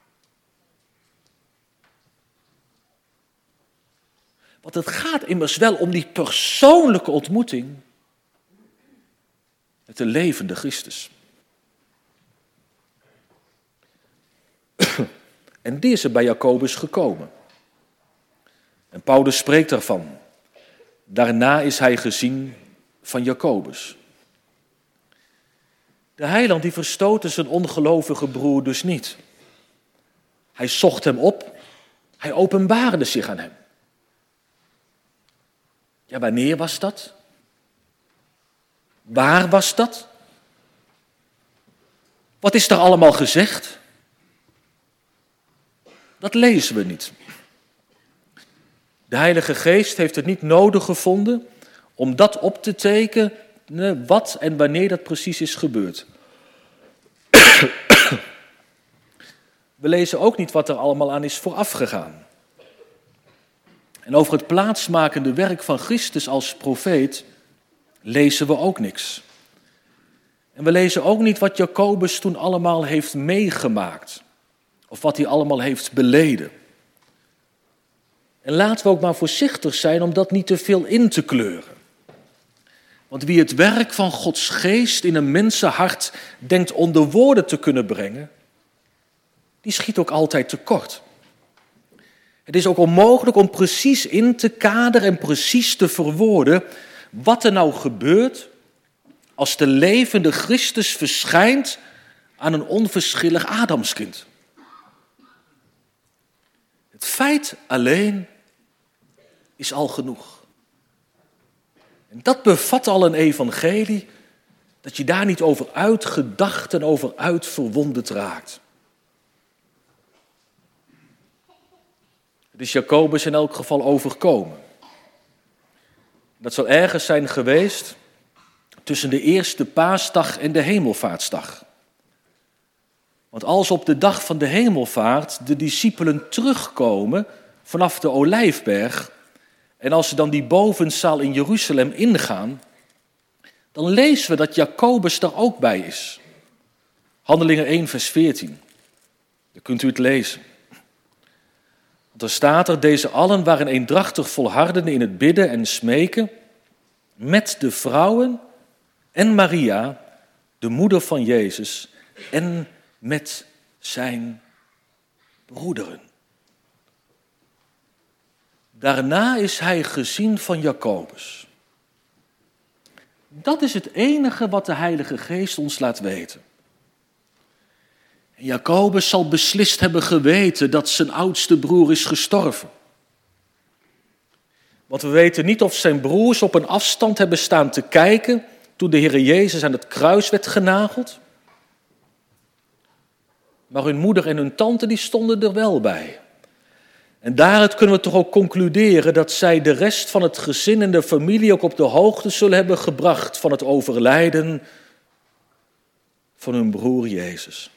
Want het gaat immers wel om die persoonlijke ontmoeting met de levende Christus. En die is er bij Jacobus gekomen. En Paulus spreekt daarvan. Daarna is hij gezien van Jacobus. De heiland die verstootte zijn ongelovige broer dus niet. Hij zocht hem op, hij openbaarde zich aan hem. Ja, wanneer was dat? Waar was dat? Wat is er allemaal gezegd? Dat lezen we niet. De Heilige Geest heeft het niet nodig gevonden om dat op te tekenen, wat en wanneer dat precies is gebeurd. We lezen ook niet wat er allemaal aan is voorafgegaan. En over het plaatsmakende werk van Christus als profeet lezen we ook niks. En we lezen ook niet wat Jacobus toen allemaal heeft meegemaakt. Of wat hij allemaal heeft beleden. En laten we ook maar voorzichtig zijn om dat niet te veel in te kleuren. Want wie het werk van Gods geest in een mensenhart denkt onder woorden te kunnen brengen, die schiet ook altijd tekort. Het is ook onmogelijk om precies in te kaderen en precies te verwoorden wat er nou gebeurt als de levende Christus verschijnt aan een onverschillig Adamskind. Het feit alleen is al genoeg. En dat bevat al een evangelie, dat je daar niet over uitgedacht en over uitverwonderd raakt. Het is Jacobus in elk geval overkomen. Dat zal ergens zijn geweest tussen de eerste paasdag en de hemelvaartsdag. Want als op de dag van de hemelvaart de discipelen terugkomen vanaf de Olijfberg en als ze dan die bovenzaal in Jeruzalem ingaan, dan lezen we dat Jacobus daar ook bij is. Handelingen één vers veertien. Dan kunt u het lezen. Want er staat er, deze allen waren eendrachtig volharden in het bidden en smeken met de vrouwen en Maria, de moeder van Jezus, en met zijn broederen. Daarna is hij gezien van Jacobus. Dat is het enige wat de Heilige Geest ons laat weten. En Jacobus zal beslist hebben geweten dat zijn oudste broer is gestorven. Want we weten niet of zijn broers op een afstand hebben staan te kijken toen de Heer Jezus aan het kruis werd genageld. Maar hun moeder en hun tante die stonden er wel bij. En daaruit kunnen we toch ook concluderen dat zij de rest van het gezin en de familie ook op de hoogte zullen hebben gebracht van het overlijden van hun broer Jezus.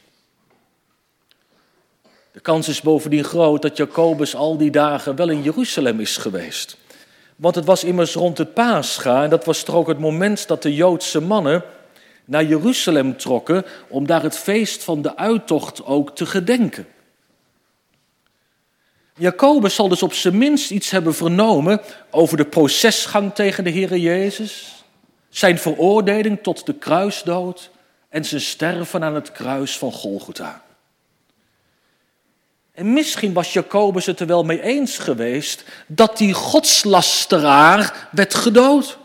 De kans is bovendien groot dat Jacobus al die dagen wel in Jeruzalem is geweest. Want het was immers rond het Pascha en dat was toch ook het moment dat de Joodse mannen naar Jeruzalem trokken om daar het feest van de uittocht ook te gedenken. Jacobus zal dus op zijn minst iets hebben vernomen over de procesgang tegen de Heere Jezus, zijn veroordeling tot de kruisdood en zijn sterven aan het kruis van Golgotha. En misschien was Jacobus het er wel mee eens geweest dat die godslasteraar werd gedood.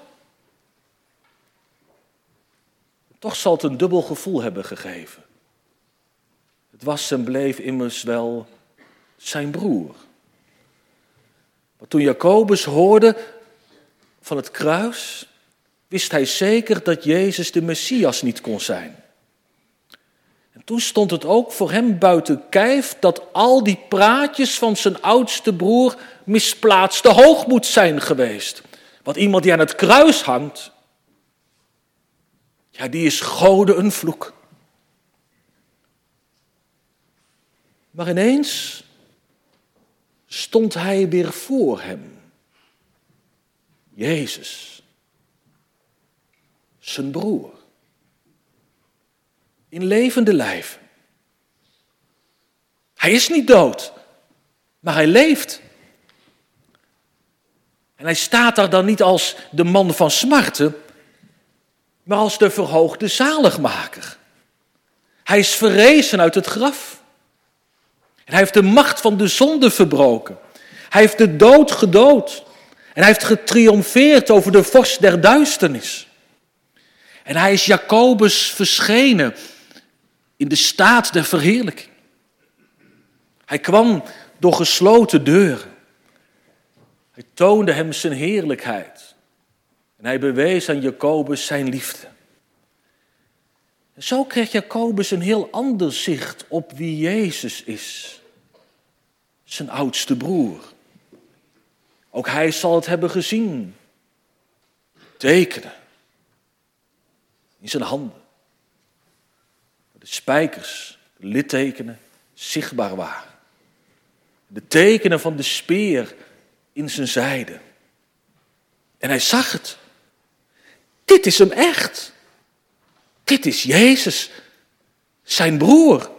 Toch zal het een dubbel gevoel hebben gegeven. Het was en bleef immers wel zijn broer. Maar toen Jacobus hoorde van het kruis, wist hij zeker dat Jezus de Messias niet kon zijn. En toen stond het ook voor hem buiten kijf dat al die praatjes van zijn oudste broer misplaatste hoogmoed zijn geweest. Want iemand die aan het kruis hangt, ja, die is Gode een vloek. Maar ineens stond hij weer voor hem. Jezus, zijn broer. In levende lijf. Hij is niet dood, maar hij leeft. En hij staat daar dan niet als de man van smarten, maar als de verhoogde zaligmaker. Hij is verrezen uit het graf. En hij heeft de macht van de zonde verbroken. Hij heeft de dood gedood. En hij heeft getriomfeerd over de vorst der duisternis. En hij is Jacobus verschenen in de staat der verheerlijking. Hij kwam door gesloten deuren. Hij toonde hem zijn heerlijkheid. En hij bewees aan Jacobus zijn liefde. En zo kreeg Jacobus een heel ander zicht op wie Jezus is. Zijn oudste broer. Ook hij zal het hebben gezien. Tekenen. In zijn handen. De spijkers, de littekenen, zichtbaar waren. De tekenen van de speer in zijn zijde. En hij zag het. Dit is hem echt. Dit is Jezus, zijn broer.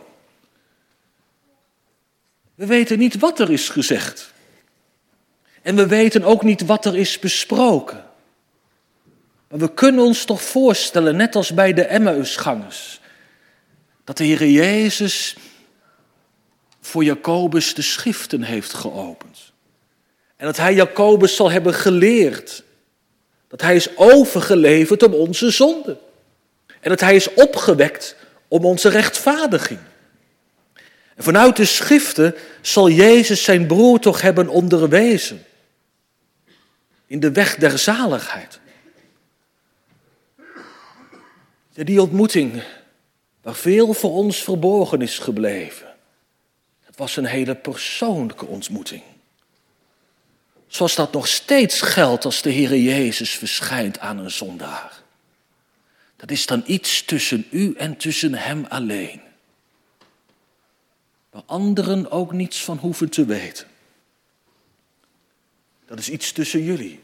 We weten niet wat er is gezegd. En we weten ook niet wat er is besproken. Maar we kunnen ons toch voorstellen, net als bij de Emmausgangers, dat de Heer Jezus voor Jacobus de schriften heeft geopend. En dat hij Jacobus zal hebben geleerd. Dat hij is overgeleverd om onze zonde. En dat hij is opgewekt om onze rechtvaardiging. En vanuit de schriften zal Jezus zijn broer toch hebben onderwezen. In de weg der zaligheid. Ja, die ontmoeting waar veel voor ons verborgen is gebleven. Het was een hele persoonlijke ontmoeting. Zoals dat nog steeds geldt als de Heere Jezus verschijnt aan een zondaar. Dat is dan iets tussen u en tussen hem alleen. Waar anderen ook niets van hoeven te weten. Dat is iets tussen jullie.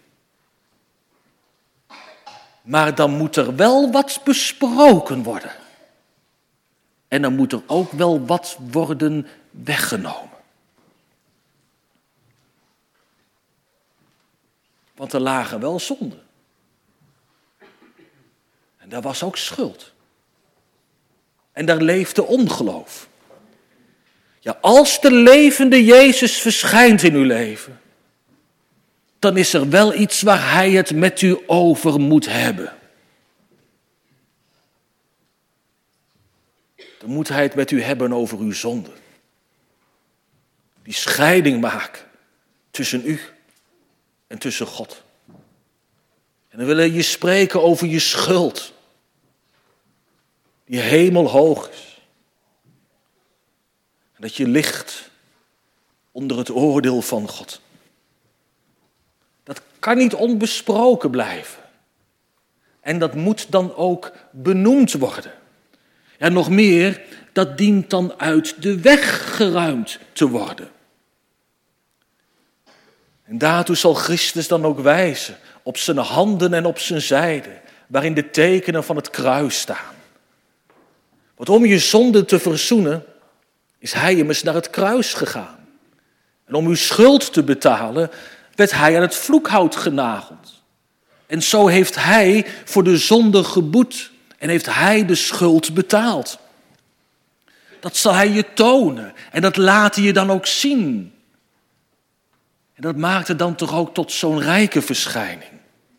Maar dan moet er wel wat besproken worden. En dan moet er ook wel wat worden weggenomen. Want er lagen wel zonden. En daar was ook schuld. En daar leefde ongeloof. Ja, als de levende Jezus verschijnt in uw leven, dan is er wel iets waar hij het met u over moet hebben. Dan moet hij het met u hebben over uw zonde. Die scheiding maken tussen u en tussen God. En dan wil hij je spreken over je schuld. Die hemelhoog is. En dat je ligt onder het oordeel van God. Dat kan niet onbesproken blijven. En dat moet dan ook benoemd worden. En nog meer, dat dient dan uit de weg geruimd te worden. En daartoe zal Christus dan ook wijzen op zijn handen en op zijn zijde, waarin de tekenen van het kruis staan. Want om je zonde te verzoenen, is hij immers naar het kruis gegaan. En om uw schuld te betalen, werd hij aan het vloekhout genageld. En zo heeft hij voor de zonde geboet en heeft hij de schuld betaald. Dat zal hij je tonen en dat laat hij je dan ook zien. En dat maakt het dan toch ook tot zo'n rijke verschijning.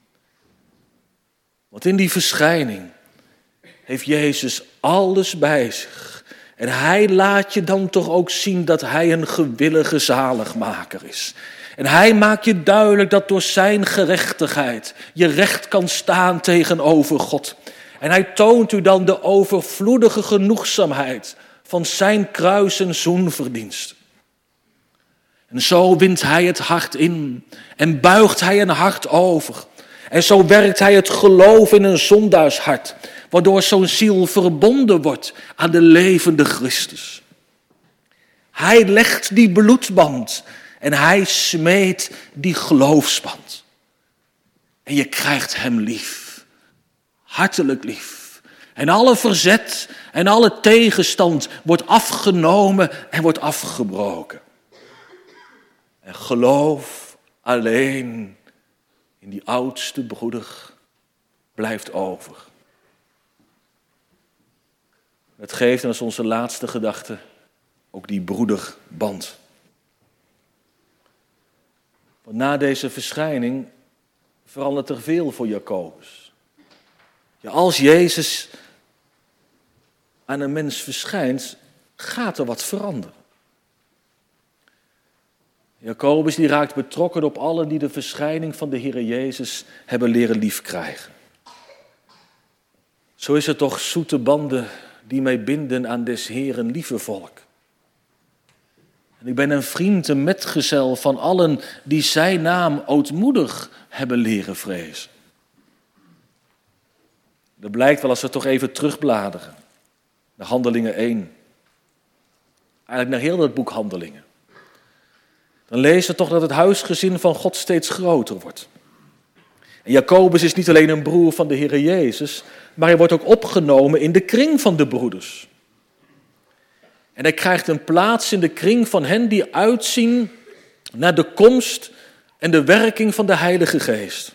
Want in die verschijning heeft Jezus alles bij zich. En hij laat je dan toch ook zien dat hij een gewillige zaligmaker is. En hij maakt je duidelijk dat door zijn gerechtigheid je recht kan staan tegenover God. En hij toont u dan de overvloedige genoegzaamheid van zijn kruis- en zoenverdienst. En zo wint hij het hart in en buigt hij een hart over. En zo werkt hij het geloof in een zondaarshart, waardoor zo'n ziel verbonden wordt aan de levende Christus. Hij legt die bloedband en hij smeet die geloofsband. En je krijgt hem lief, hartelijk lief. En alle verzet en alle tegenstand wordt afgenomen en wordt afgebroken. En geloof alleen in die oudste broeder blijft over. Het geeft als onze laatste gedachte ook die broederband. Want na deze verschijning verandert er veel voor Jacobus. Ja, als Jezus aan een mens verschijnt, gaat er wat veranderen. Jacobus die raakt betrokken op allen die de verschijning van de Heere Jezus hebben leren liefkrijgen. Zo is het toch zoete banden die mij binden aan des Heeren lieve volk. En ik ben een vriend, een metgezel van allen die zijn naam ootmoedig hebben leren vrezen. Dat blijkt wel als we toch even terugbladeren. Naar Handelingen één. Eigenlijk naar heel dat boek Handelingen. Dan lezen we toch dat het huisgezin van God steeds groter wordt. En Jacobus is niet alleen een broer van de Heere Jezus, maar hij wordt ook opgenomen in de kring van de broeders. En hij krijgt een plaats in de kring van hen die uitzien naar de komst en de werking van de Heilige Geest.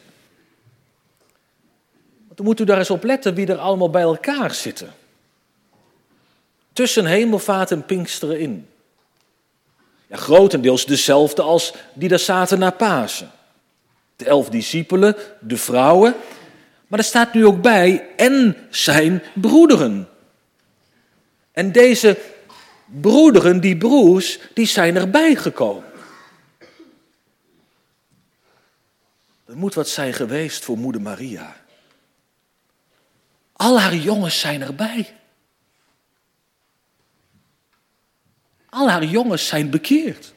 Want dan moet u daar eens op letten wie er allemaal bij elkaar zitten. Tussen hemelvaart en Pinksteren in. Ja, grotendeels dezelfde als die daar zaten na Pasen. De elf discipelen, de vrouwen. Maar er staat nu ook bij, en zijn broederen. En deze broederen, die broers, die zijn erbij gekomen. Dat moet wat zijn geweest voor moeder Maria. Al haar jongens zijn erbij. Al haar jongens zijn bekeerd.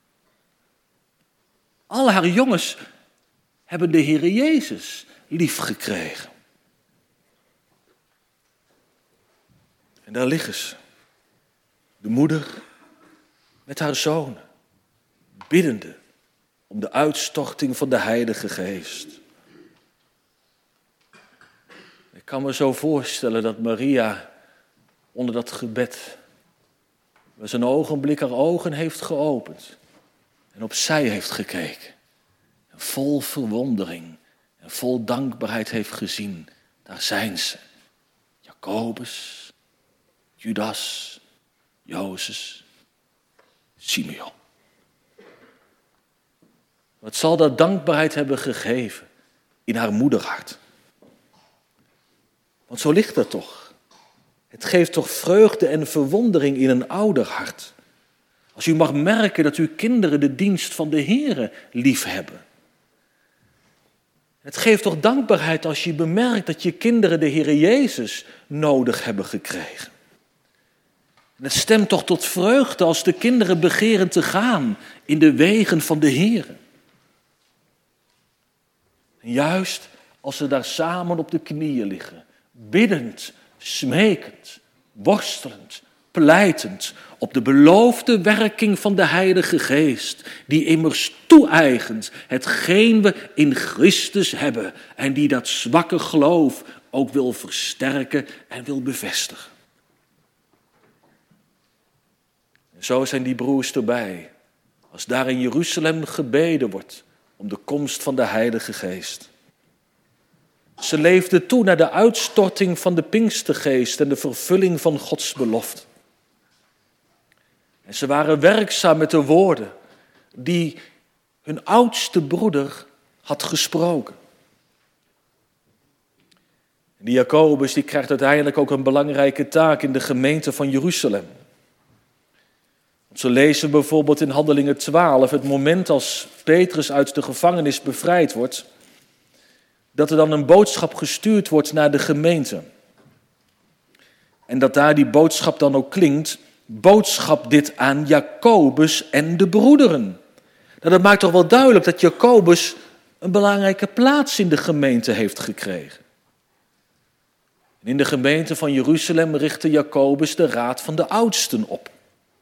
Al haar jongens hebben de Heere Jezus lief gekregen. En daar liggen ze. De moeder met haar zonen, biddende om de uitstorting van de Heilige Geest. Ik kan me zo voorstellen dat Maria onder dat gebed met een ogenblik haar ogen heeft geopend en opzij heeft gekeken. En vol verwondering en vol dankbaarheid heeft gezien. Daar zijn ze. Jacobus, Judas, Jozef, Simeon. Wat zal dat dankbaarheid hebben gegeven in haar moederhart? Want zo ligt het toch. Het geeft toch vreugde en verwondering in een ouderhart. Als u mag merken dat uw kinderen de dienst van de Heere lief hebben. Het geeft toch dankbaarheid als je bemerkt dat je kinderen de Heere Jezus nodig hebben gekregen. En het stemt toch tot vreugde als de kinderen begeren te gaan in de wegen van de Heere. En juist als ze daar samen op de knieën liggen, biddend, smekend, worstelend, pleitend op de beloofde werking van de Heilige Geest, die immers toe-eigent hetgeen we in Christus hebben en die dat zwakke geloof ook wil versterken en wil bevestigen. En zo zijn die broers erbij, als daar in Jeruzalem gebeden wordt om de komst van de Heilige Geest. Ze leefden toe naar de uitstorting van de Pinkstergeest en de vervulling van Gods belofte. En ze waren werkzaam met de woorden die hun oudste broeder had gesproken. En die Jacobus die krijgt uiteindelijk ook een belangrijke taak in de gemeente van Jeruzalem. Want zo lezen we bijvoorbeeld in Handelingen twaalf, het moment als Petrus uit de gevangenis bevrijd wordt, dat er dan een boodschap gestuurd wordt naar de gemeente. En dat daar die boodschap dan ook klinkt, boodschap dit aan Jacobus en de broederen. Nou, dat maakt toch wel duidelijk dat Jacobus een belangrijke plaats in de gemeente heeft gekregen. En in de gemeente van Jeruzalem richtte Jacobus de raad van de oudsten op.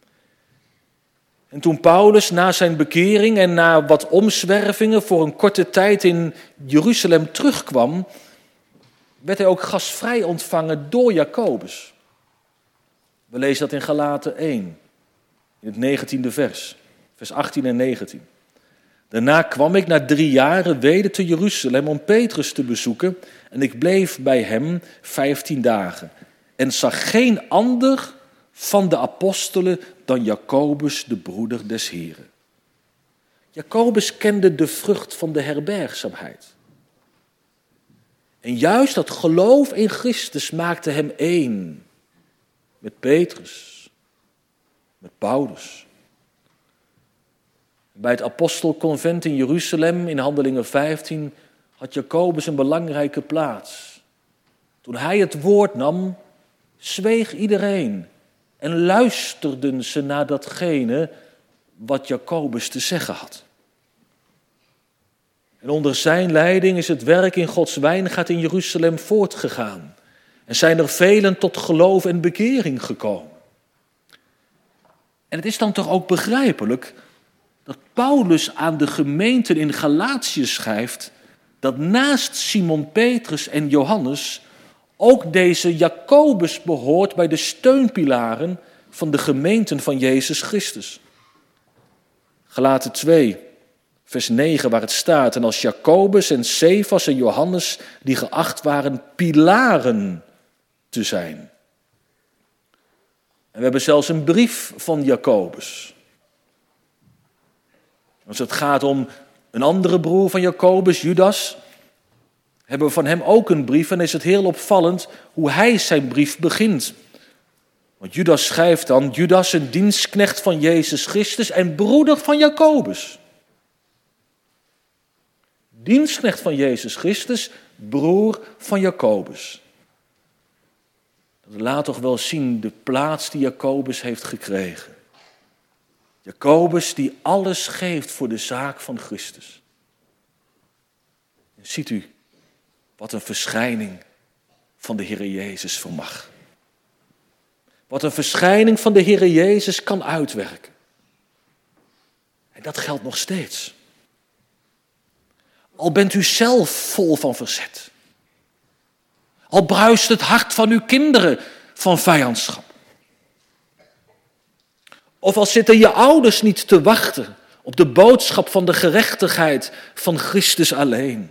En toen Paulus na zijn bekering en na wat omzwervingen voor een korte tijd in Jeruzalem terugkwam, werd hij ook gastvrij ontvangen door Jacobus. We lezen dat in Galaten één, in het negentiende vers, vers achttien en negentien. Daarna kwam ik na drie jaren weder te Jeruzalem om Petrus te bezoeken en ik bleef bij hem vijftien dagen en zag geen ander van de apostelen dan Jacobus, de broeder des Heren. Jacobus kende de vrucht van de herbergzaamheid. En juist dat geloof in Christus maakte hem één met Petrus, met Paulus. Bij het apostelconvent in Jeruzalem in Handelingen vijftien had Jacobus een belangrijke plaats. Toen hij het woord nam, zweeg iedereen en luisterden ze naar datgene wat Jacobus te zeggen had. En onder zijn leiding is het werk in Gods wijngaard in Jeruzalem voortgegaan. En zijn er velen tot geloof en bekering gekomen. En het is dan toch ook begrijpelijk dat Paulus aan de gemeenten in Galatië schrijft dat naast Simon Petrus en Johannes ook deze Jacobus behoort bij de steunpilaren van de gemeenten van Jezus Christus. Galaten twee, vers negen, waar het staat: en als Jacobus en Cephas en Johannes, die geacht waren pilaren te zijn. En we hebben zelfs een brief van Jacobus. Als het gaat om een andere broer van Jacobus, Judas, hebben we van hem ook een brief en is het heel opvallend hoe hij zijn brief begint. Want Judas schrijft dan: Judas, een dienstknecht van Jezus Christus en broeder van Jacobus. Dienstknecht van Jezus Christus, broer van Jacobus. Dat laat toch wel zien de plaats die Jacobus heeft gekregen. Jacobus die alles geeft voor de zaak van Christus. En ziet u wat een verschijning van de Heere Jezus vermag. Wat een verschijning van de Heere Jezus kan uitwerken. En dat geldt nog steeds. Al bent u zelf vol van verzet. Al bruist het hart van uw kinderen van vijandschap. Of al zitten je ouders niet te wachten op de boodschap van de gerechtigheid van Christus alleen.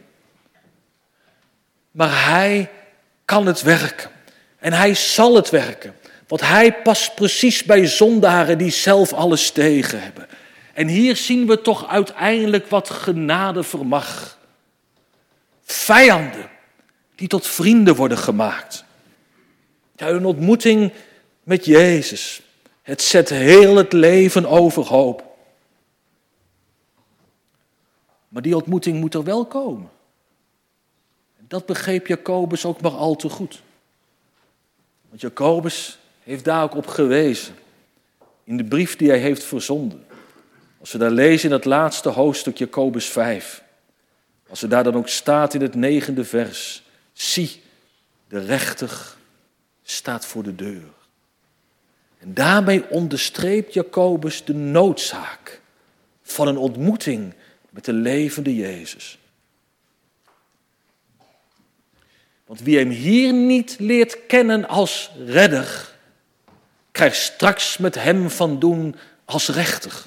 Maar hij kan het werken. En hij zal het werken. Want hij past precies bij zondaren die zelf alles tegen hebben. En hier zien we toch uiteindelijk wat genade vermag. Vijanden die tot vrienden worden gemaakt. Ja, een ontmoeting met Jezus. Het zet heel het leven overhoop. Maar die ontmoeting moet er wel komen. Dat begreep Jacobus ook maar al te goed. Want Jacobus heeft daar ook op gewezen. In de brief die hij heeft verzonden. Als we daar lezen in het laatste hoofdstuk Jacobus vijf. Als er daar dan ook staat in het negende vers. Zie, de rechter staat voor de deur. En daarmee onderstreept Jacobus de noodzaak van een ontmoeting met de levende Jezus. Want wie hem hier niet leert kennen als redder, krijgt straks met hem van doen als rechter.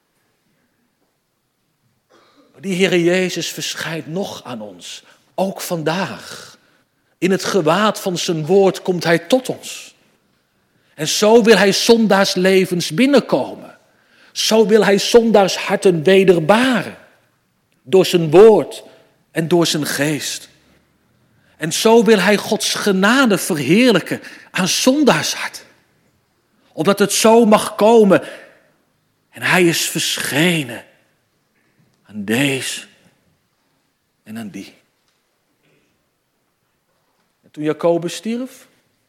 Die Heere Jezus verschijnt nog aan ons, ook vandaag. In het gewaad van zijn woord komt hij tot ons. En zo wil hij zondaars levens binnenkomen. Zo wil hij zondaars harten wederbaren. Door zijn woord en door zijn geest. En zo wil hij Gods genade verheerlijken aan zondaarshart. Opdat het zo mag komen. En hij is verschenen aan deze en aan die. En toen Jacobus stierf,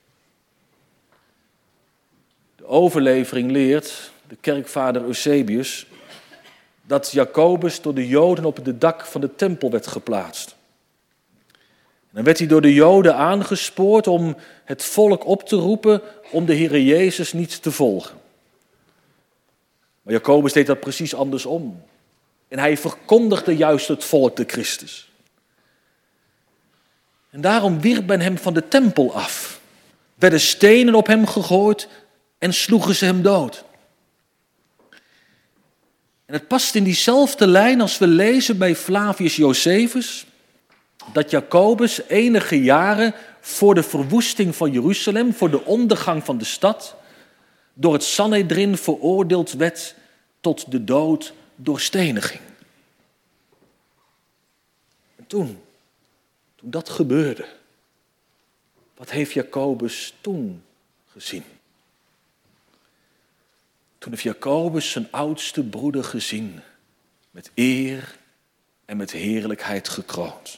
de overlevering leert, de kerkvader Eusebius, dat Jacobus door de Joden op het dak van de tempel werd geplaatst. En dan werd hij door de Joden aangespoord om het volk op te roepen om de Heere Jezus niet te volgen. Maar Jacobus deed dat precies andersom. En hij verkondigde juist het volk de Christus. En daarom wierp men hem van de tempel af. Werden stenen op hem gegooid en sloegen ze hem dood. En het past in diezelfde lijn als we lezen bij Flavius Josephus, dat Jacobus enige jaren voor de verwoesting van Jeruzalem, voor de ondergang van de stad, door het Sanhedrin veroordeeld werd tot de dood door steniging. En toen, toen dat gebeurde, wat heeft Jacobus toen gezien? Toen heeft Jacobus zijn oudste broeder gezien, met eer en met heerlijkheid gekroond.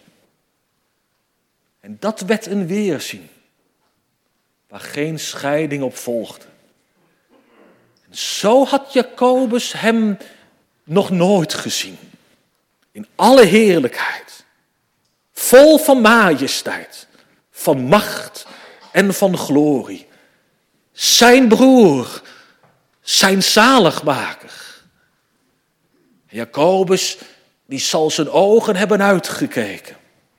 En dat werd een weerzien, waar geen scheiding op volgde. En zo had Jacobus hem nog nooit gezien. In alle heerlijkheid, vol van majesteit, van macht en van glorie. Zijn broer, zijn zaligmaker. Jacobus, die zal zijn ogen hebben uitgekeken.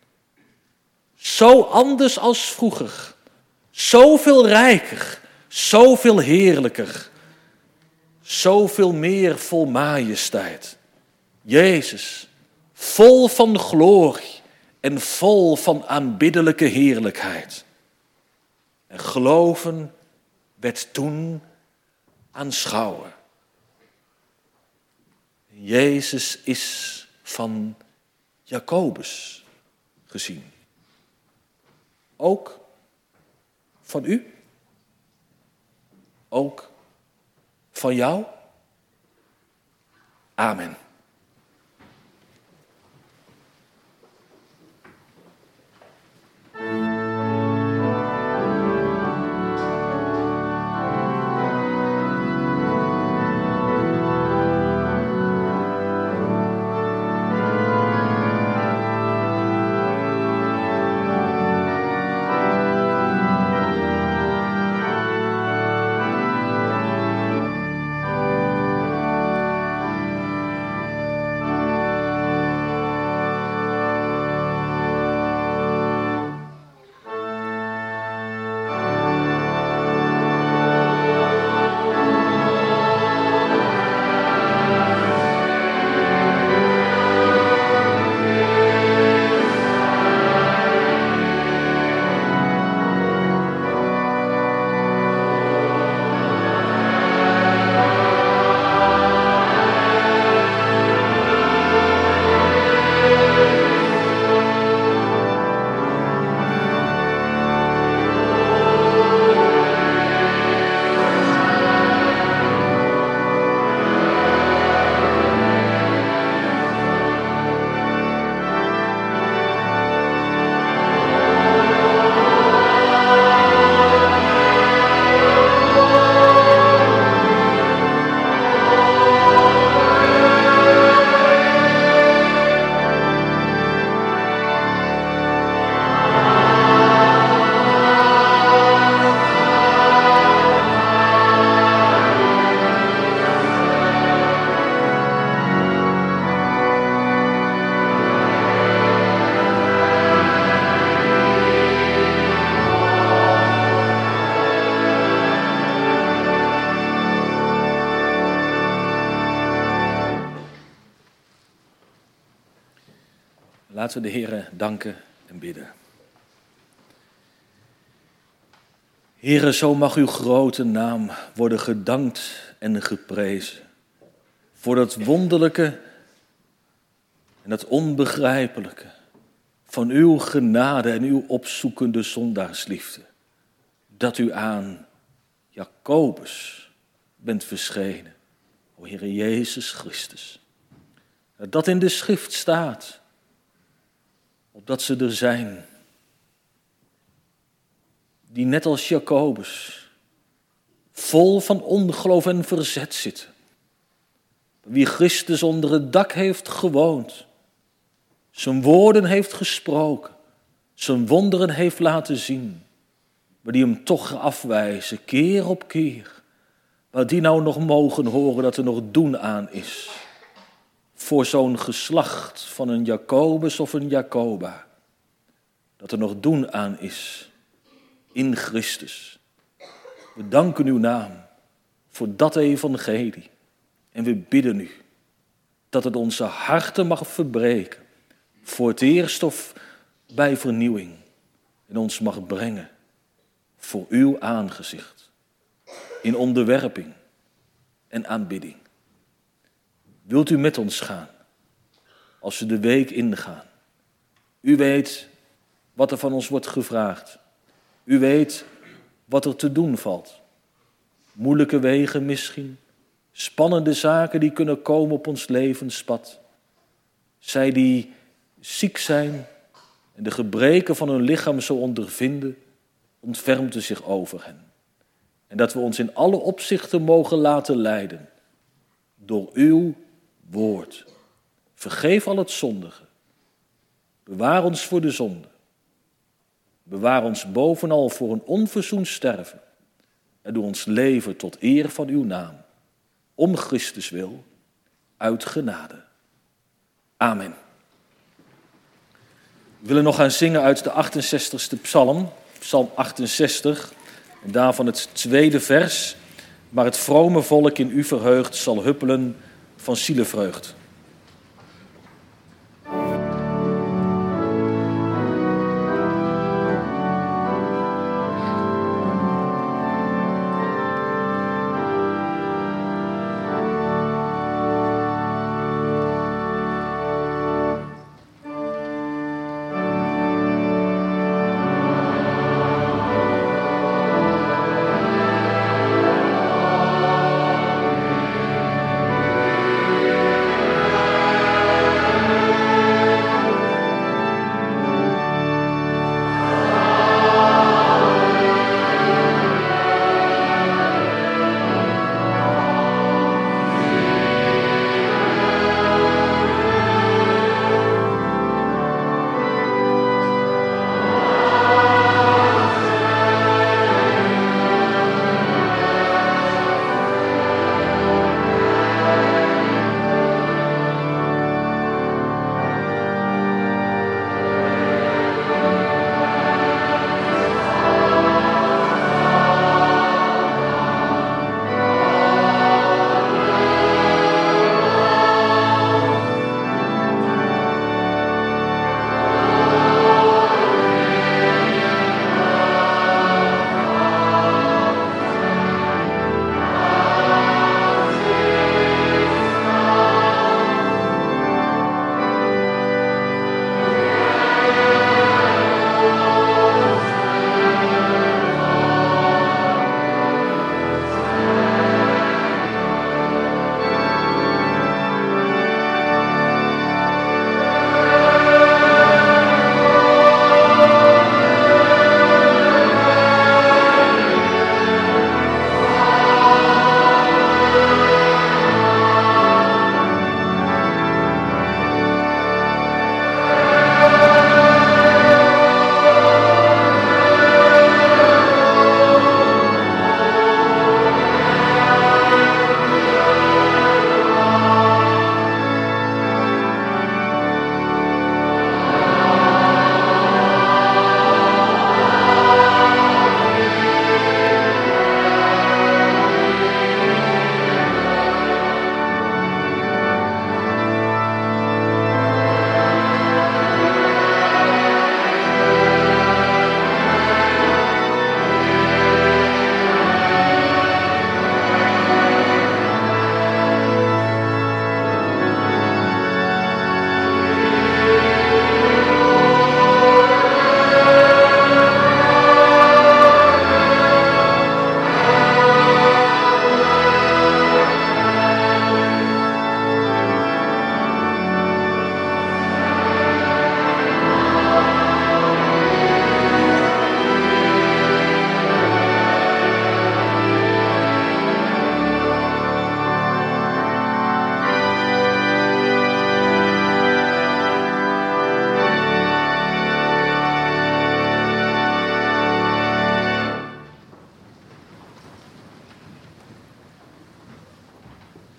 Zo anders als vroeger. Zoveel rijker. Zoveel heerlijker. Zoveel meer vol majesteit. Jezus, vol van glorie en vol van aanbiddelijke heerlijkheid. En geloven werd toen aanschouwen. Jezus is van Jacobus gezien. Ook van u? Ook van jou? Amen. Laten we de Heere danken en bidden. Heere, zo mag uw grote naam worden gedankt en geprezen. Voor dat wonderlijke en dat onbegrijpelijke van uw genade en uw opzoekende zondaarsliefde. Dat u aan Jacobus bent verschenen, o Heere Jezus Christus. Dat in de schrift staat, opdat ze er zijn, die net als Jacobus vol van ongeloof en verzet zitten. Wie Christus onder het dak heeft gewoond, zijn woorden heeft gesproken, zijn wonderen heeft laten zien, maar die hem toch afwijzen, keer op keer. Maar die nou nog mogen horen dat er nog doen aan is voor zo'n geslacht van een Jacobus of een Jacoba. Dat er nog doen aan is in Christus. We danken uw naam voor dat evangelie. En we bidden u dat het onze harten mag verbreken. Voor het eerst of bij vernieuwing. En ons mag brengen voor uw aangezicht. In onderwerping en aanbidding. Wilt u met ons gaan als we de week ingaan? U weet wat er van ons wordt gevraagd. U weet wat er te doen valt. Moeilijke wegen misschien. Spannende zaken die kunnen komen op ons levenspad. Zij die ziek zijn en de gebreken van hun lichaam zo ondervinden, ontfermt u zich over hen. En dat we ons in alle opzichten mogen laten leiden door uw woord. Vergeef al het zondige. Bewaar ons voor de zonde. Bewaar ons bovenal voor een onverzoend sterven. En doe ons leven tot eer van uw naam. Om Christus wil, uit genade. Amen. We willen nog gaan zingen uit de achtenzestigste psalm, psalm achtenzestig. En daarvan het tweede vers. Maar het vrome volk in u verheugd zal huppelen van zielevreugd.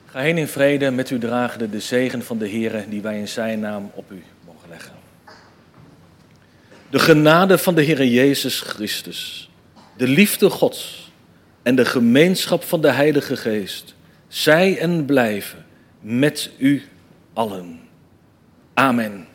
Ga heen in vrede, met u dragende de zegen van de Heere die wij in zijn naam op u mogen leggen. De genade van de Heere Jezus Christus, de liefde Gods en de gemeenschap van de Heilige Geest, zij en blijven met u allen. Amen.